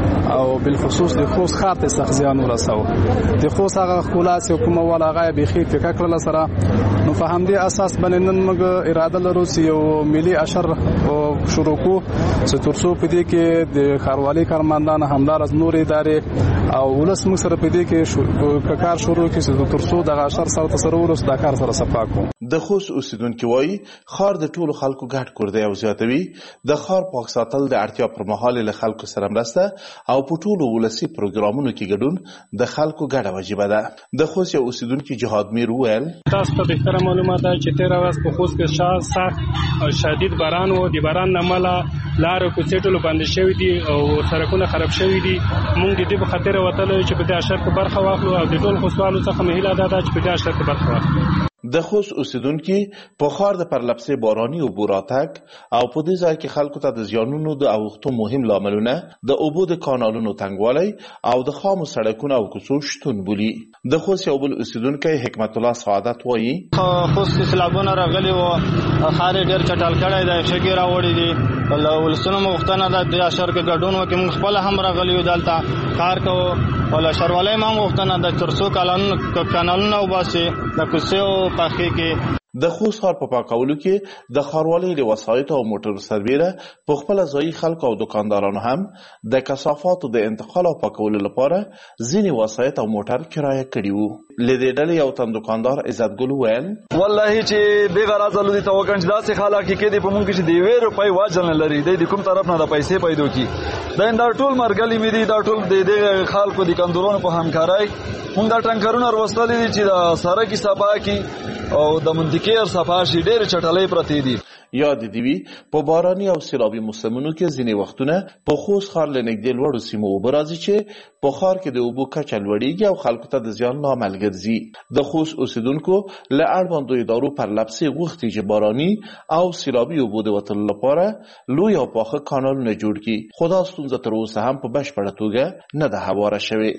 او بالخصوص د خوست ښار ته سخت زیان ورساوه. د خوست هغه ښکلا چې کومه ول هغه یې بیخي ټیکه کړله سره. نو په همدې اساس باندې نن موږ اراده لرو چې یو ملي اشر شروع کړو چې تر څو په دې کې د ښاروالۍ کارمندان همدارس نور ادارې او ولس موږ سره په دې کې کار شروع کړي چې تر څو دغه اشر سره تسره ورس د کار سره صفا کوو. د خوست اوسیدونکو وایي ښار د ټولو خلکو ګډ کور دی او زیاتوي د ښار پاک ساتل د اړتیا پر مهال له خلکو سره مرسته او په ټولو ولسي پروګرامونو کې ګډون د خلکو ګډه وجیبه ده. د خوست یو اوسیدونکو جهاد میر وویل تاسو ته بهتره معلومات ده چې تیر ورځ په خوست کې سخت او شدید باران و. د باران نه مله لارو کوڅې ټولو بند شوي دي او سړکونه خراب شوي دي. موږ د دې په خاطر وتلو چې په دې اشر کې برخه واخلو او د ټول خوستوالو څخه مې هیله ده چې په دې اشر کې برخه واخلو. د خوست اوسیدونکو په ښار د پرلپسې باراني اوبو راتګ او په دې ځای کې خلکو ته د زیانونو د اوښتو مهم لاملونه د اوبو د کانالونو تنګوالی او د خامو سړکونو او کوڅو شتون بولي. د خوست یو بل اوسیدونکی حکمت الله سعادت وایي خوست کې سیلابونه راغلي وو، ښار یې ډېر چټل کړی دی، شګې راوړي دي. له ولسونو مو غوښتنه ده د اشر کې ګډون وکړي. موږ خپله هم راغلي یو دلته کار کوو او له ښاروالۍ هم غوښتنه ده تر څو کانالونه وباسي د کوڅې پاکي کې. د خوست ښار په پاکولو کې د ښاروالۍ له وسایطو او موټرو سربیره په خپل ځایي خلکو او دکاندارانو هم د کثافاتو د انتقال او پاکولو لپاره ځینې وسایط او موټر کرایه کړي وو. له دې ډلې یو تن دکاندار عزت ګل وویل والله چې بې غرضه لودي ته وکړم چې داسې خلک کې دی په مونږ چې د یوې روپۍ واجل نه لري دی د کوم طرف نه د پیسې پیدا کړي. دا دا ټول مرګلي مې دي، دا ټول د دې خلکو د کندورونو په همکارۍ مونږ دا ټانکرونه وروستلي دي چې د سړک صفا کړي او د منطقې صفا شي. ډېرې چټلۍ پرتې دي. یاد دی وی په باراني او سیلابي موسمونو کې ځینې وختونه په خوست ښار له نږدې لوړو سیمو اوبه راځي چې په ښار کې د اوبو کچه لوړېږي او خلکو ته د زیان لامل ګرځي. د خوست اوسیدونکو له اړوندو ادارو پرلپسې غوښتي چې باراني او سیلابي اوبو د وتلو لپاره لوی او پاخه کانالونه جوړ کړي، خو دا ستونزه تر اوسه هم په بشپړه توګه نه ده هواره شوې.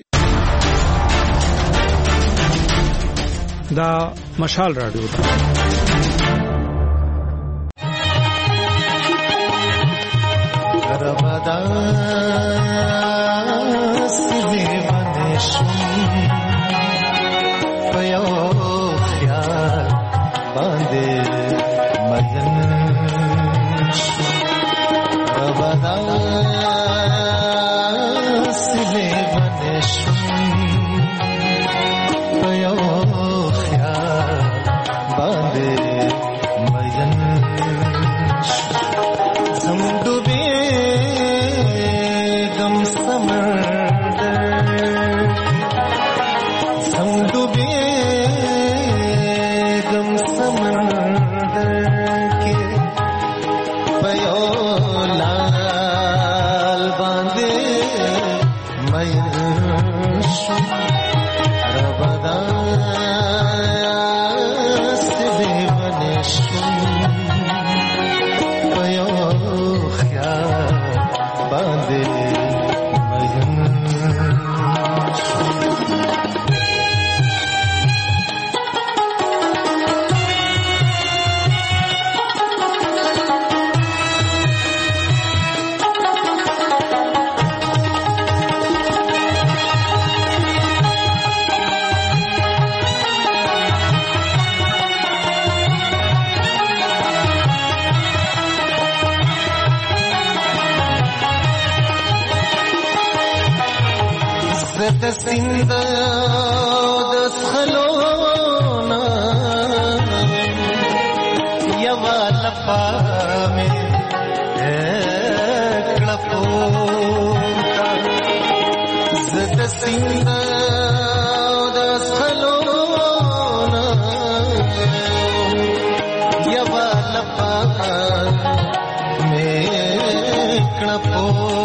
دا مشال راډیو ده. سیند د سخلونا یوا لپا مې کړپو زد سیند د سخلونا یوا لپا مې کړپو